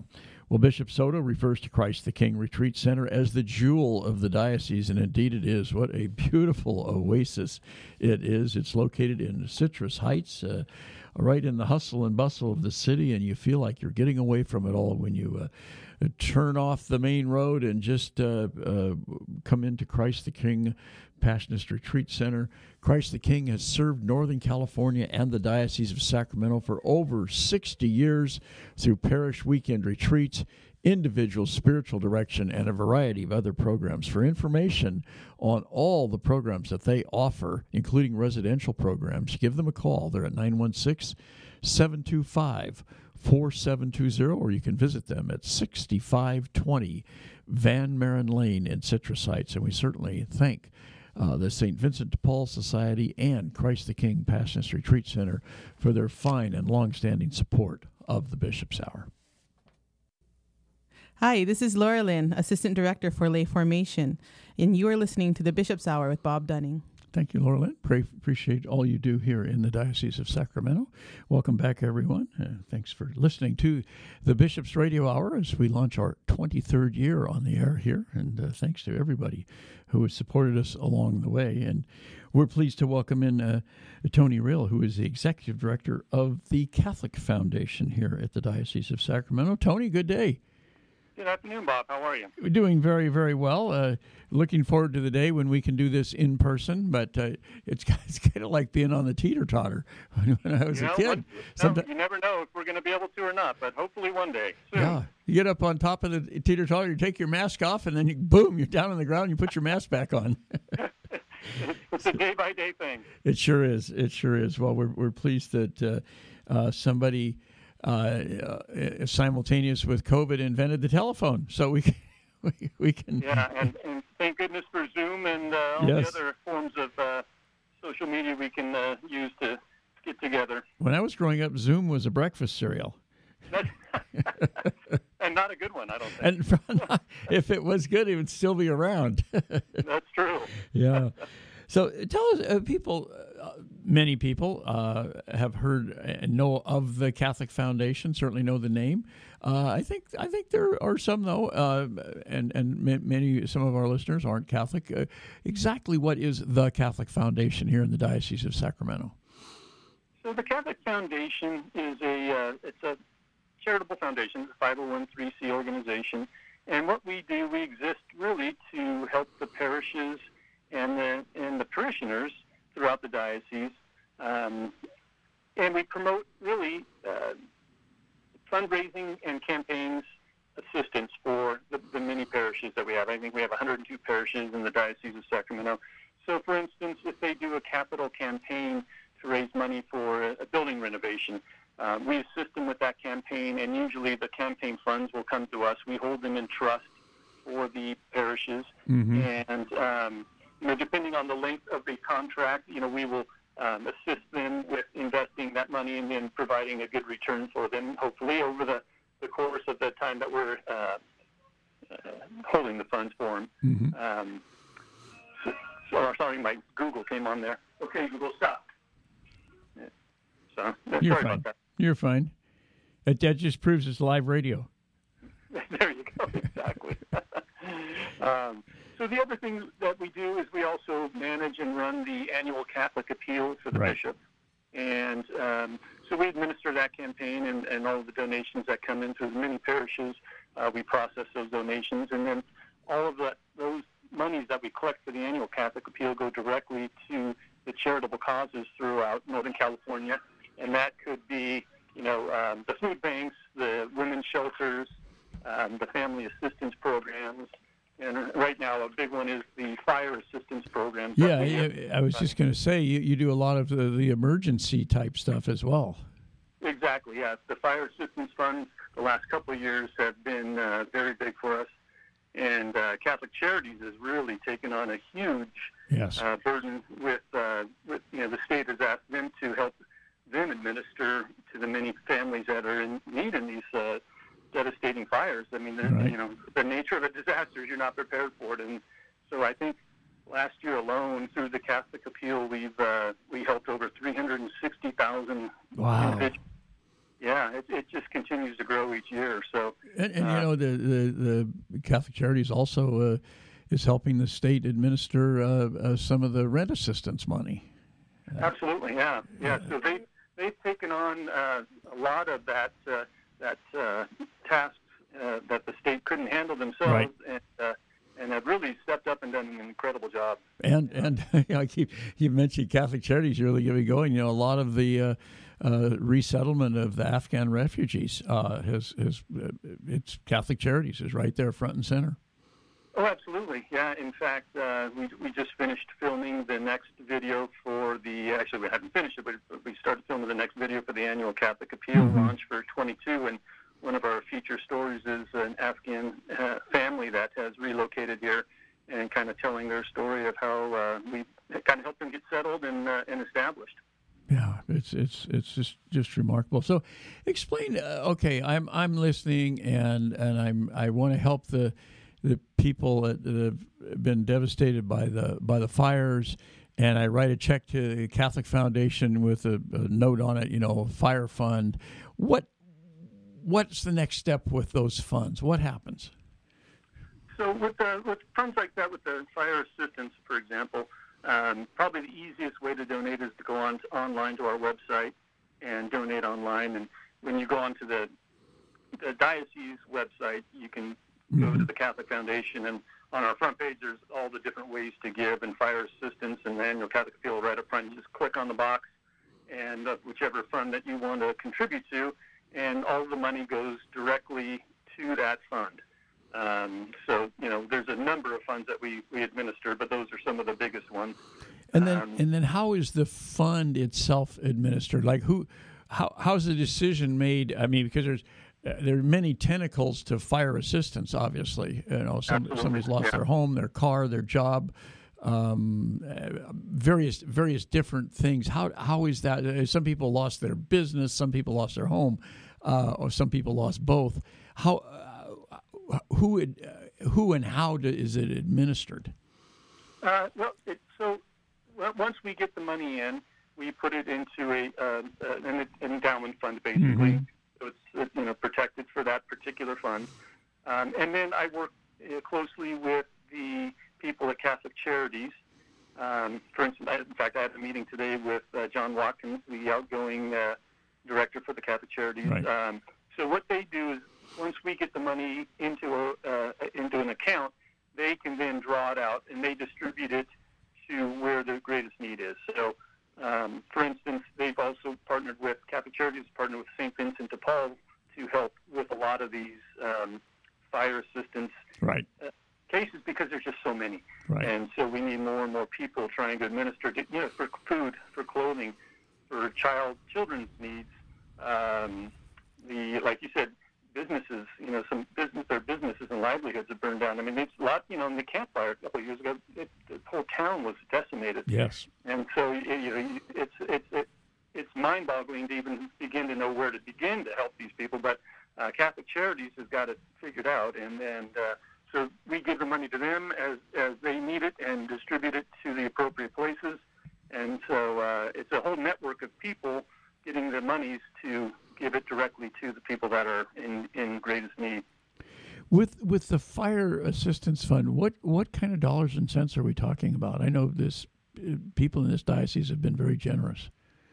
Well, Bishop Soto refers to Christ the King Retreat Center as the jewel of the diocese, and indeed it is. What a beautiful oasis it is. It's located in Citrus Heights, uh, right in the hustle and bustle of the city, and you feel like you're getting away from it all when you uh, turn off the main road and just uh, uh, come into Christ the King Passionist Retreat Center. Christ the King has served Northern California and the Diocese of Sacramento for over sixty years through parish weekend retreats, individual spiritual direction, and a variety of other programs. For information on all the programs that they offer, including residential programs, give them a call. They're at nine one six, seven two five, four seven two zero, or you can visit them at sixty-five twenty Van Maren Lane in Citrus Heights. And we certainly thank uh, the Saint Vincent de Paul Society and Christ the King Passionist Retreat Center for their fine and long-standing support of the Bishop's Hour. Hi, this is Laura Lynn, Assistant Director for Lay Formation, and you are listening to the Bishop's Hour with Bob Dunning. Thank you, Laura Lynn. Pray, appreciate all you do here in the Diocese of Sacramento. Welcome back, everyone. Uh, thanks for listening to the Bishop's Radio Hour as we launch our twenty-third year on the air here. And uh, thanks to everybody who has supported us along the way. And we're pleased to welcome in uh, Tony Rill, who is the Executive Director of the Catholic Foundation here at the Diocese of Sacramento. Tony, good day. Good afternoon, Bob. How are you? We're doing very, very well. Uh, looking forward to the day when we can do this in person, but uh, it's, it's kind of like being on the teeter-totter when I was you a know, kid. One, Sometime, you never know if we're going to be able to or not, but hopefully one day soon. Yeah, you get up on top of the teeter-totter, you take your mask off, and then you, boom, you're down on the ground, you put your mask back on. It's a day-by-day thing. It sure is. It sure is. Well, we're, we're pleased that uh, uh, somebody... Uh, uh, simultaneous with COVID, invented the telephone, so we can, we, we can. Yeah, and, and thank goodness for Zoom and uh, all yes. the other forms of uh, social media we can uh, use to get together. When I was growing up, Zoom was a breakfast cereal. And not a good one, I don't think. And if it was good, it would still be around. That's true. Yeah. So tell us, uh, people, uh, many people uh, have heard and know of the Catholic Foundation, certainly know the name. Uh, I think I think there are some, though, uh, and, and many, some of our listeners aren't Catholic. Uh, exactly what is the Catholic Foundation here in the Diocese of Sacramento? So the Catholic Foundation is a, uh, it's a charitable foundation, a five oh one c organization. And what we do, we exist really to help the parishes and the, and the parishioners throughout the diocese. Um, and we promote really uh, fundraising and campaigns assistance for the, the many parishes that we have. I think we have one hundred two parishes in the Diocese of Sacramento. So, for instance, if they do a capital campaign to raise money for a, a building renovation, uh, we assist them with that campaign, and usually the campaign funds will come to us. We hold them in trust for the parishes, mm-hmm. and um, you know, depending on the length of the contract, you know, we will um, assist them with investing that money and then providing a good return for them, hopefully over the, the course of the time that we're uh, uh, holding the funds for them. Mm-hmm. Um, so, so, sorry, my Google came on there. Okay, Google, stop. Yeah. So, You're sorry fine. about that. You're fine. That, that just proves it's live radio. There you go, exactly. um, so the other thing that we do is we also manage and run the annual Catholic appeal for the right. bishop. And um, so we administer that campaign and, and all of the donations that come in through the many parishes. Uh, we process those donations, and then all of the, those monies that we collect for the annual Catholic appeal go directly to the charitable causes throughout Northern California. And that could be, you know, um, the food banks, the women's shelters, um, the family assistance programs. And right now, a big one is the fire assistance program. Yeah, yeah, I was just going to say, you, you do a lot of the, the emergency type stuff as well. Exactly, yes. The fire assistance funds the last couple of years have been uh, very big for us. And uh, Catholic Charities has really taken on a huge yes. uh, burden with, uh, with, you know, the state has asked them to help them administer to the many families that are in need in these uh devastating fires. I mean, right. you know, the nature of a disaster, you're not prepared for it. And so I think last year alone, through the Catholic appeal, we've uh, we helped over three hundred sixty thousand wow. individuals. Yeah, it, it just continues to grow each year. So, and, And, uh, you know, the, the, the Catholic Charities also uh, is helping the state administer uh, uh, some of the rent assistance money. Absolutely, yeah. Yeah, so they, they've taken on uh, a lot of that, uh, that uh, tasks uh, that the state couldn't handle themselves. Right. And, uh, and have really stepped up and done an incredible job. And and you know, I keep you mentioned Catholic Charities really getting going. You know, a lot of the uh, uh, resettlement of the Afghan refugees uh, has has uh, it's Catholic Charities is right there front and center. Oh, absolutely, yeah. In fact, uh, we we just finished filming the next video for the. Actually, we hadn't finished it, but we started filming the next video for the annual Catholic Appeal mm-hmm. launch for twenty-two and. One of our feature stories is an Afghan uh, family that has relocated here and kind of telling their story of how uh, we kind of helped them get settled and, uh, and established. Yeah, it's it's it's just, just remarkable. So, explain. Uh, okay, I'm I'm listening, and, and I'm I want to help the the people that, that have been devastated by the by the fires, and I write a check to the Catholic Foundation with a, a note on it. You know, fire fund. What What's the next step with those funds? What happens? So with the, with funds like that, with the fire assistance, for example, um, probably the easiest way to donate is to go on to, online to our website and donate online. And when you go onto the the diocese website, you can mm-hmm. go to the Catholic Foundation, and on our front page, there's all the different ways to give and fire assistance and the annual Catholic Appeal right up front. You just click on the box and uh, whichever fund that you want to contribute to, and all the money goes directly to that fund. Um, so, you know, there's a number of funds that we, we administer, but those are some of the biggest ones. And then, um, and then, how is the fund itself administered? Like, who, how, how's the decision made? I mean, because there's uh, there are many tentacles to fire assistance. Obviously, you know, some, somebody's lost yeah. their home, their car, their job. Um, uh, various various different things. How how is that? Uh, some people lost their business. Some people lost their home. Uh, or some people lost both. How, uh, who, it, uh, who, and how do, is it administered? Uh, well, it, so well, once we get the money in, we put it into a uh, an, an endowment fund, basically. Mm-hmm. So it's you know protected for that particular fund, um, and then I work uh, closely with the people at Catholic Charities. Um, for instance, I, in fact, I had a meeting today with uh, John Watkins, the outgoing uh, director for the Catholic Charities. Right. Um, so what they do is once we get the money into a, uh, into an account, they can then draw it out and they distribute it to where the greatest need is. So, um, for instance, they've also partnered with Catholic Charities, partnered with Saint Vincent de Paul to help with a lot of these um, fire assistance right. uh, cases because there's just so many. Right. And so we need more and more people trying to administer, to, you know, for food, for clothing, for child children's needs. Um, the like you said, businesses. You know, some business their businesses and livelihoods have burned down. I mean, it's a lot. You know, in the Camp Fire a couple of years ago, it, the whole town was decimated. Yes. And so you know, it's it's it, it's mind-boggling to even begin to know where to begin to help these people. But uh, Catholic Charities has got it figured out, and and uh, so we give the money to them as as they need it and distribute it to the appropriate places. And so uh, it's a whole network of people getting the monies to give it directly to the people that are in, in greatest need. With with the Fire Assistance Fund, what, what kind of dollars and cents are we talking about? I know this people in this diocese have been very generous.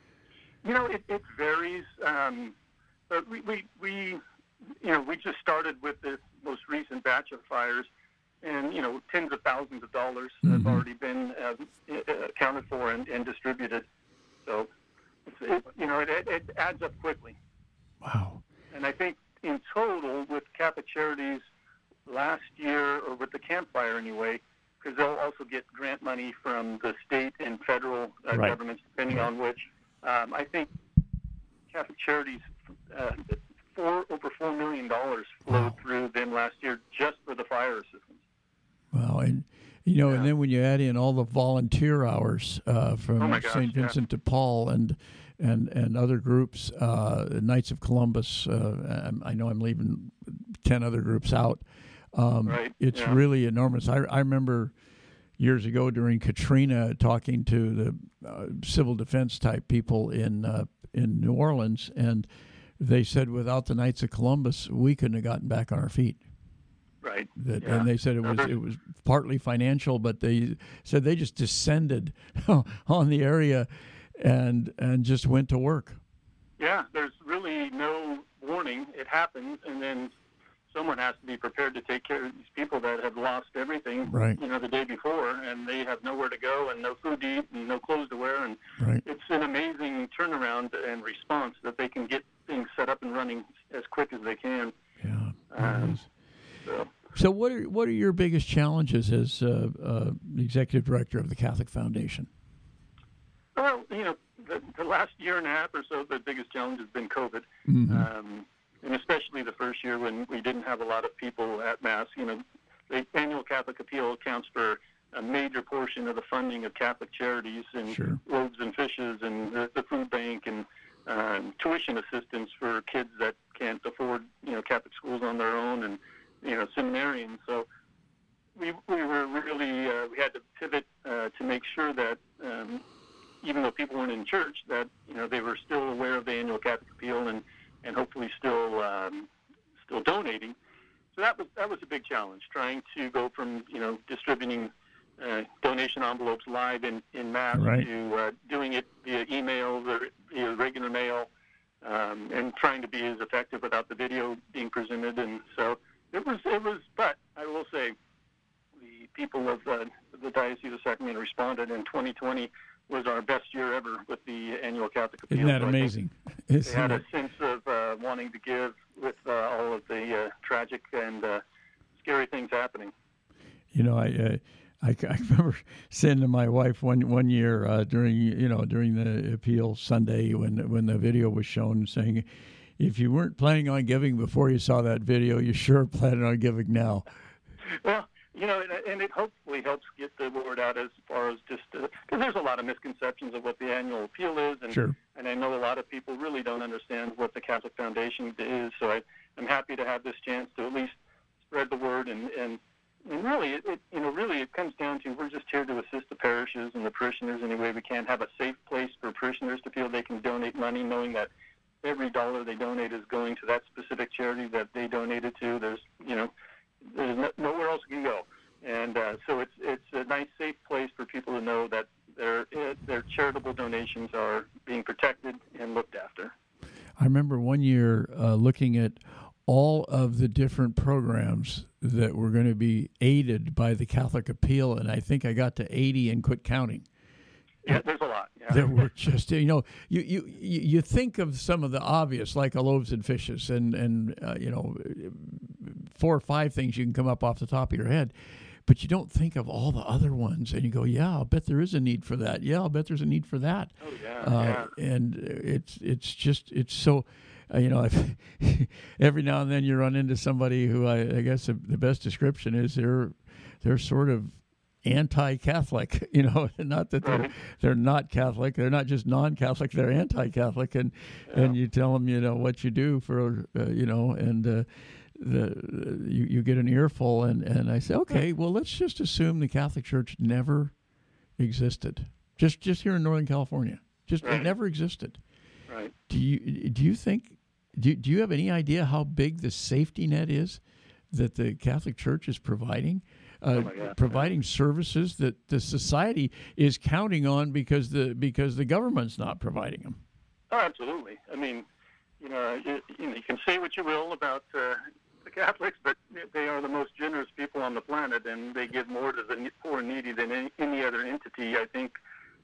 You know, it, it varies. Um, but we, we, we, you know, we just started with this most recent batch of fires, and, you know, tens of thousands of dollars mm-hmm. have already been uh, accounted for and, and distributed. So, it's, it, you know, it, it adds up quickly. Wow. And I think in total with Catholic Charities last year, or with the Camp Fire anyway, because they'll also get grant money from the state and federal uh, right. governments, depending right. on which. Um, I think Catholic Charities, uh, four, over four million dollars flowed wow. through them last year just for the fire assistance. Wow. And, you know, yeah. and then when you add in all the volunteer hours uh, from oh Saint Vincent yeah. de Paul and and and other groups, uh, Knights of Columbus, uh, I know I'm leaving ten other groups out. Um, right. It's yeah. really enormous. I, I remember years ago during Katrina talking to the uh, civil defense type people in uh, in New Orleans, and they said without the Knights of Columbus, we couldn't have gotten back on our feet. Right. That, yeah. And they said it was it was partly financial, but they said they just descended on the area and and just went to work. Yeah, there's really no warning. It happens, and then someone has to be prepared to take care of these people that have lost everything, right. you know, the day before, and they have nowhere to go and no food to eat and no clothes to wear. And right. it's an amazing turnaround and response that they can get things set up and running as quick as they can. Yeah. Um, so. so what are what are your biggest challenges as uh, uh, executive director of the Catholic Foundation? Well, you know, the, the last year and a half or so, the biggest challenge has been COVID. Mm-hmm. Um, and especially the first year when we didn't have a lot of people at Mass. You know, the annual Catholic Appeal accounts for a major portion of the funding of Catholic charities and sure. Loaves and Fishes and the, the food bank and um, tuition assistance for kids that can't afford, you know, Catholic schools on their own and, you know, seminarians. So we we were really, uh, we had to pivot uh, to make sure that um, even though people weren't in church, that, you know, they were still aware of the annual Catholic Appeal and, and hopefully still um, still donating. So that was that was a big challenge, trying to go from, you know, distributing uh, donation envelopes live in, in Mass right. to uh, doing it via email or via regular mail, um, and trying to be as effective without the video being presented. And so it was, it was, but I will say the people of uh, the Diocese of Sacramento responded, and twenty twenty was our best year ever with the annual Catholic Appeal. Isn't that so amazing? They had a sense of uh, wanting to give with uh, all of the uh, tragic and uh, scary things happening. You know, I, uh, I I remember saying to my wife one one year uh, during you know during the appeal Sunday when when the video was shown, saying, if you weren't planning on giving before you saw that video, you sure planning on giving now. Well, you know, and, and it hopefully helps get the word out as far as just because uh, there's a lot of misconceptions of what the annual appeal is, and sure. and I know a lot of people really don't understand what the Catholic Foundation is. So I, I'm happy to have this chance to at least spread the word, and and, and really, it, it you know really it comes down to we're just here to assist the parishes and the parishioners any way we can, have a safe place for parishioners to feel they can donate money, knowing that every dollar they donate is going to that specific charity that they donated to. There's you know. There's no, nowhere else you can go, and uh, so it's it's a nice, safe place for people to know that their their charitable donations are being protected and looked after. I remember one year uh, looking at all of the different programs that were going to be aided by the Catholic Appeal, and I think I got to eighty and quit counting. Yeah, there's a lot. Yeah. There were just, you know, you, you, you think of some of the obvious, like a Loaves and Fishes, and, and uh, you know, four or five things you can come up off the top of your head, but you don't think of all the other ones. And you go, yeah, I'll bet there is a need for that. Yeah, I'll bet there's a need for that. Oh, yeah, uh, yeah. And it's it's just, it's so, uh, you know, every now and then you run into somebody who I, I guess the, the best description is they're they're sort of anti-Catholic, you know, not that they're, they're not Catholic, they're not just non-Catholic, they're anti-Catholic, and Yeah. and you tell them, you know, what you do for, uh, you know, and uh, the you, you get an earful, and, and I say, okay, well, let's just assume the Catholic Church never existed, just just here in Northern California, just Right. it never existed. Right. Do you do you think do do you have any idea how big the safety net is that the Catholic Church is providing? Uh, Oh my God. providing services that the society is counting on because the because the government's not providing them. Oh, absolutely. I mean, you know, you, you know, you can say what you will about uh, the Catholics, but they are the most generous people on the planet, and they give more to the poor and needy than any, any other entity, I think,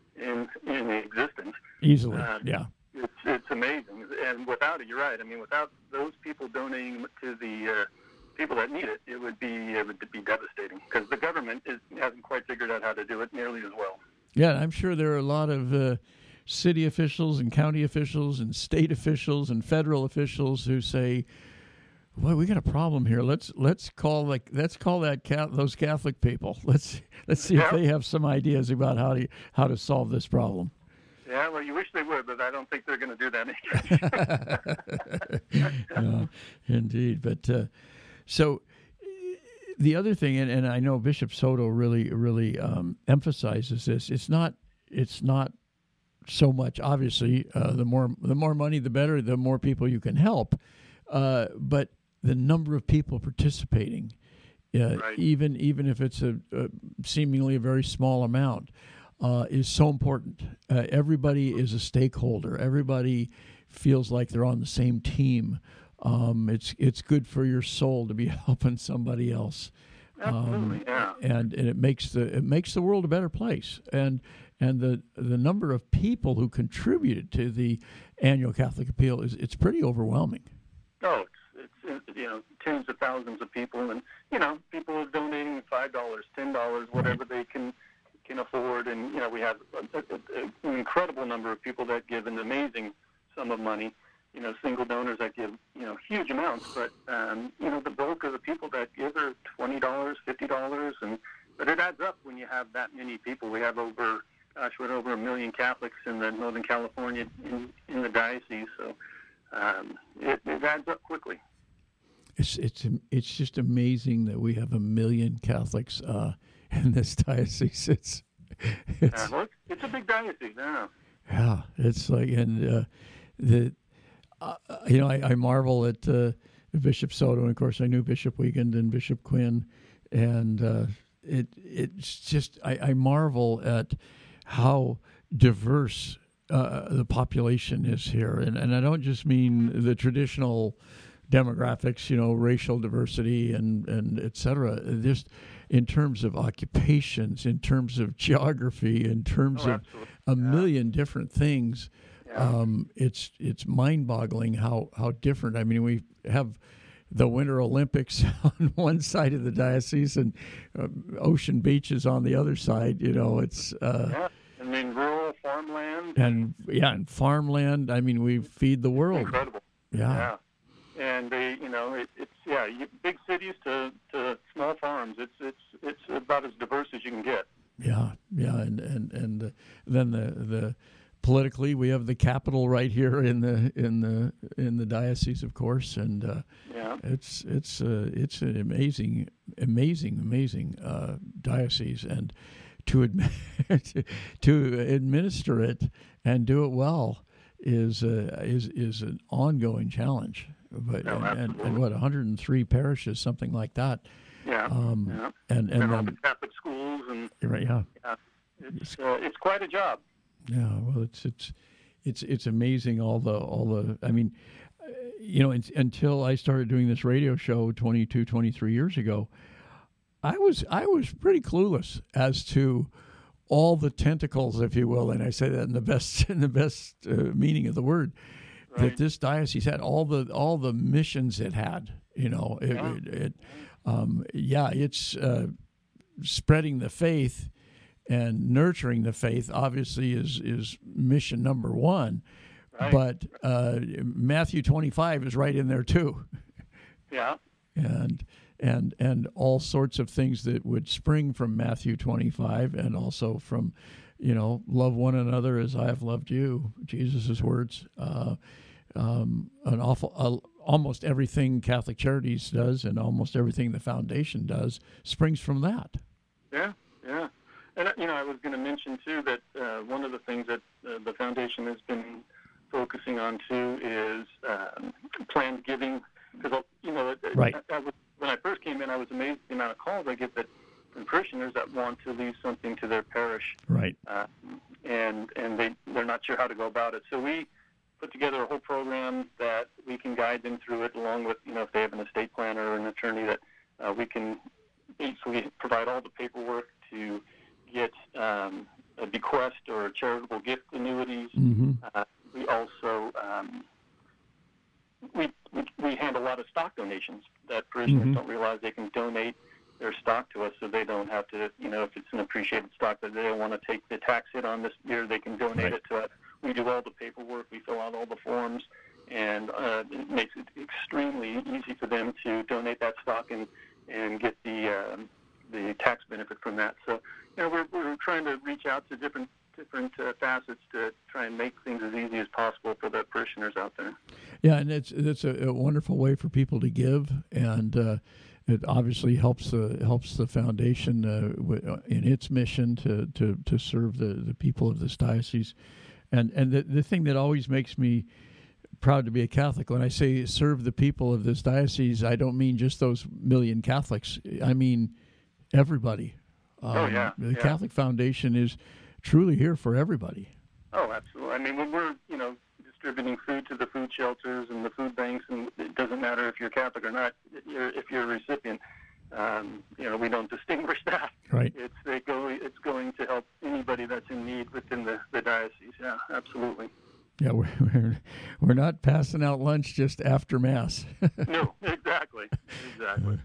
in in existence. Easily, Uh, yeah. It's it's amazing, and without it, you're right. I mean, without those people donating to the uh, people that need it, it would be it would be devastating because the government is, hasn't quite figured out how to do it nearly as well. Yeah, I'm sure there are a lot of uh, city officials and county officials and state officials and federal officials who say, "Well, we got a problem here. Let's let's call like let's call that cat those Catholic people. Let's let's see Yeah. if they have some ideas about how to how to solve this problem." Yeah, well, you wish they would, but I don't think they're going to do that. No, indeed, but uh, so the other thing, and, and I know Bishop Soto really really um, emphasizes this. It's not it's not so much. Obviously, uh, the more the more money, the better. The more people you can help. Uh, but the number of people participating, uh, Right. even even if it's a, a seemingly a very small amount, uh, is so important. Uh, everybody is a stakeholder. Everybody feels like they're on the same team. Um, it's it's good for your soul to be helping somebody else. Absolutely, Um, yeah. and and it makes the it makes the world a better place. And and the the number of people who contributed to the annual Catholic Appeal is it's pretty overwhelming. Oh, it's, it's you know tens of thousands of people, and you know people are donating five dollars, ten dollars, whatever they can can afford, and you know we have a, a, a, an incredible number of people that give an amazing sum of money. You know, single donors that give you know huge amounts, but um, you know the bulk of the people that give are twenty dollars, fifty dollars, and but it adds up when you have that many people. We have over, gosh, we're over a million Catholics in the Northern California in, in the diocese, so. Um, it, it adds up quickly. It's it's it's just amazing that we have a million Catholics uh, in this diocese. It's it's, Uh, well, it's, it's a big diocese, yeah. yeah, it's like and uh, the uh, you know I, I marvel at uh, Bishop Soto, and of course I knew Bishop Wiegand and Bishop Quinn, and uh, it it's just I, I marvel at how diverse Uh, the population is here, and and I don't just mean the traditional demographics, you know, racial diversity and and et cetera. Just in terms of occupations, in terms of geography, in terms Oh, of absolutely. a Yeah. million different things. Yeah. Um, it's it's mind-boggling how how different. I mean, we have the Winter Olympics on one side of the diocese and uh, Ocean Beach is on the other side. You know, it's. Uh, Yeah, I mean, rural farmland. And yeah, and farmland. I mean, we feed the world. Incredible. Yeah, Yeah. And they, you know, it, it's yeah, you, big cities to, to small farms. It's it's it's about as diverse as you can get. yeah, yeah. And and and uh, then the the politically, we have the capital right here in the in the in the diocese, of course, and uh, Yeah. it's it's uh, it's an amazing, amazing, amazing uh, diocese, and to admit to administer it and do it well is uh, is is an ongoing challenge. But No, and, and, and absolutely. what one hundred three parishes, something like that. Yeah. Um, yeah. And And, and all the then Catholic schools and right, yeah, yeah, it's uh, it's quite a job. yeah. Well, it's it's it's it's amazing all the all the. I mean, uh, you know, in, until I started doing this radio show twenty-two, twenty-three years ago, I was I was pretty clueless as to all the tentacles, if you will, and I say that in the best in the best uh, meaning of the word, Right. that this diocese had, all the all the missions it had. You know, it, Yeah. it, it um, yeah, it's uh, spreading the faith and nurturing the faith. Obviously, is is mission number one, Right. but uh, Matthew twenty-five is right in there too. Yeah. and and and all sorts of things that would spring from Matthew twenty-five, and also from, you know, love one another as I have loved you, Jesus' words. Uh, um, an awful, uh, almost everything Catholic Charities does, and almost everything the foundation does, springs from that. Yeah, yeah. And, you know, I was going to mention, too, that uh, one of the things that uh, the foundation has been focusing on, too, is um, planned giving. Because, you know, Right. I, I was, when I first came in, I was amazed at the amount of calls I get that from parishioners that want to leave something to their parish, Right. uh, and and they, they're not sure how to go about it. So we put together a whole program that we can guide them through it, along with, you know, if they have an estate planner or an attorney, that uh, we can basically provide all the paperwork to get um, a bequest or charitable gift annuities. Mm-hmm. Uh, we also um, we, we we handle a lot of stock donations that parishioners Mhm. don't realize they can donate their stock to us, so they don't have to, you know, if it's an appreciated stock that they don't want to take the tax hit on this year, they can donate Right. it to us. We do all the paperwork, we fill out all the forms, and uh, it makes it extremely easy for them to donate that stock and and get the um, the tax benefit from that. So, you know, we're we're trying to reach out to different different uh, facets to try and make things as easy as possible for the parishioners out there. Yeah, and it's it's a, a wonderful way for people to give, and uh, it obviously helps the helps the foundation uh, w- in its mission to, to, to serve the, the people of this diocese. And and the, the thing that always makes me proud to be a Catholic, when I say serve the people of this diocese, I don't mean just those million Catholics. I mean everybody. Um, oh, yeah. The yeah. Catholic Foundation is truly here for everybody. Oh, absolutely. I mean, when we're, you know, distributing food to the food shelters and the food banks, and it doesn't matter if you're Catholic or not, you're, if you're a recipient, um, you know, we don't distinguish that. Right. It's they go. It's going to help anybody that's in need within the, the diocese. Yeah, absolutely. Yeah, we're, we're we're not passing out lunch just after Mass. No, exactly, exactly.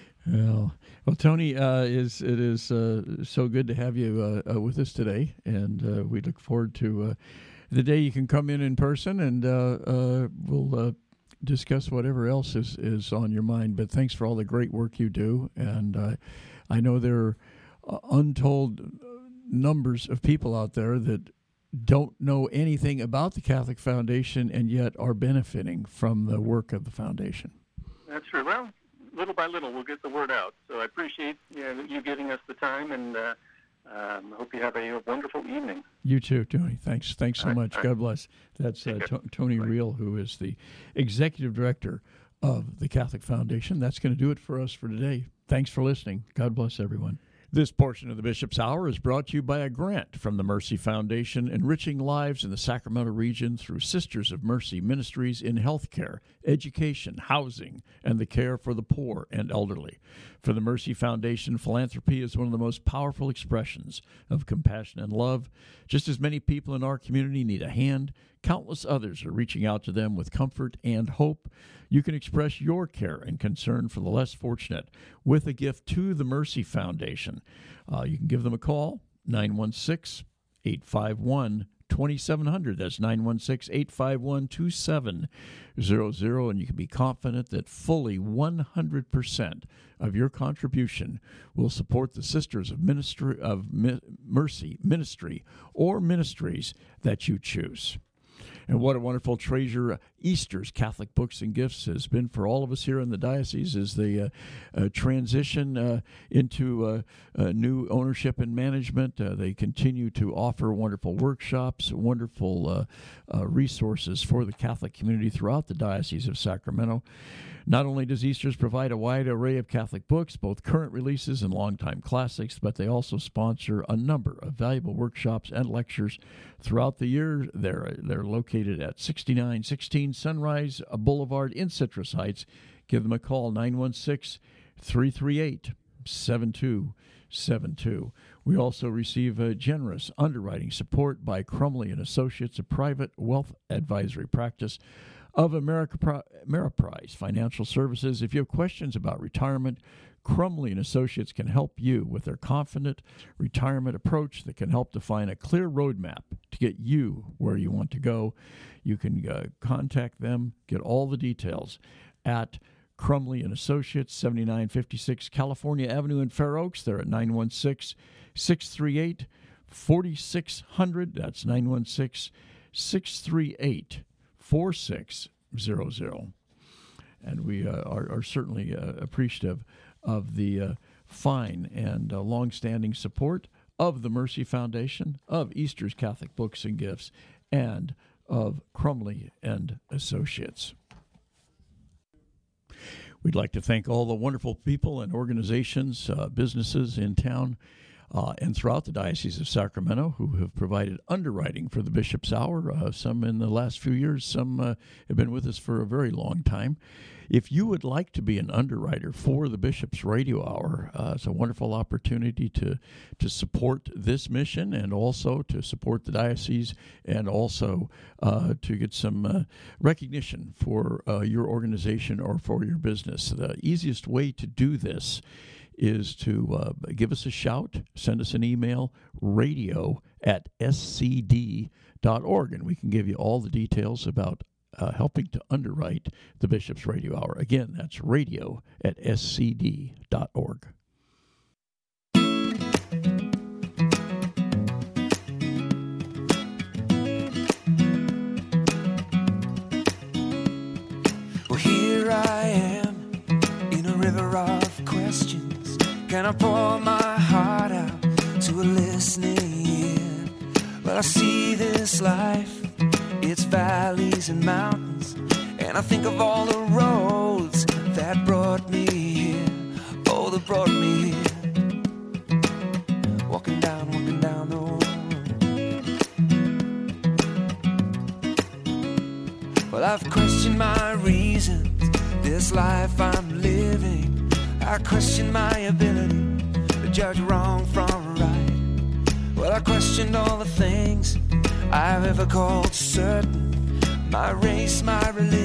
Well, well, Tony, uh, is it is uh, so good to have you uh, uh, with us today, and uh, we look forward to uh, the day you can come in in person, and uh, uh, we'll uh, discuss whatever else is, is on your mind. But thanks for all the great work you do, and uh, I know there are uh, untold numbers of people out there that don't know anything about the Catholic Foundation and yet are benefiting from the work of the foundation. That's true. Well, little by little, we'll get the word out. So I appreciate you, know, you giving us the time, and uh, um, hope you have a wonderful evening. You too, Tony. Thanks Thanks so all right, much. God right. bless. That's uh, T- Tony Bye. Reel, who is the Executive Director of the Catholic Foundation. That's going to do it for us for today. Thanks for listening. God bless everyone. This portion of the Bishop's Hour is brought to you by a grant from the Mercy Foundation, enriching lives in the Sacramento region through Sisters of Mercy ministries in healthcare, education, housing, and the care for the poor and elderly. For the Mercy Foundation, philanthropy is one of the most powerful expressions of compassion and love. Just as many people in our community need a hand, countless others are reaching out to them with comfort and hope. You can express your care and concern for the less fortunate with a gift to the Mercy Foundation. Uh, you can give them a call, nine one six, eight five one, two seven zero zero. That's nine one six, eight five one, two seven zero zero, and you can be confident that fully one hundred percent of your contribution will support the Sisters of Ministry of Mercy ministry or ministries that you choose. And what a wonderful treasure Easter's Catholic Books and Gifts has been for all of us here in the diocese as they uh, uh, transition uh, into uh, uh, new ownership and management. Uh, they continue to offer wonderful workshops, wonderful uh, uh, resources for the Catholic community throughout the Diocese of Sacramento. Not only does Easter's provide a wide array of Catholic books, both current releases and longtime classics, but they also sponsor a number of valuable workshops and lectures throughout the year. They're, they're located at sixty-nine sixteen Sunrise Boulevard in Citrus Heights. Give them a call, nine one six, three three eight, seven two seven two. We also receive a generous underwriting support by Crumley and Associates, a private wealth advisory practice of America, Ameriprise Financial Services. If you have questions about retirement, Crumley and Associates can help you with their confident retirement approach that can help define a clear roadmap to get you where you want to go. You can uh, contact them, get all the details at Crumley and Associates, seventy-nine fifty-six California Avenue in Fair Oaks. They're at nine one six, six three eight, four six zero zero. That's nine one six, six three eight, four six zero zero. And we uh, are, are certainly uh, appreciative of the uh, fine and uh, long-standing support of the Mercy Foundation, of Easter's Catholic Books and Gifts, and of Crumley and Associates. We'd like to thank all the wonderful people and organizations, uh, businesses in town uh, and throughout the Diocese of Sacramento who have provided underwriting for the Bishop's Hour, uh, some in the last few years, some uh, have been with us for a very long time. If you would like to be an underwriter for the Bishop's Radio Hour, uh, it's a wonderful opportunity to to support this mission and also to support the diocese and also uh, to get some uh, recognition for uh, your organization or for your business. The easiest way to do this is to uh, give us a shout, send us an email, radio at s c d dot org, and we can give you all the details about Uh, helping to underwrite the Bishop's Radio Hour. Again, that's radio at s c d dot org. Well, here I am in a river of questions. Can I pour my heart out to a listening ear? Well, I see this life, its valleys and mountains, and I think of all the roads that brought me here. Oh, that brought me here. Walking down, walking down the road. Well, I've questioned my reasons, this life I'm living. I question my ability to judge wrong from right. Well, I questioned all the things I've ever called certain. My race, my religion,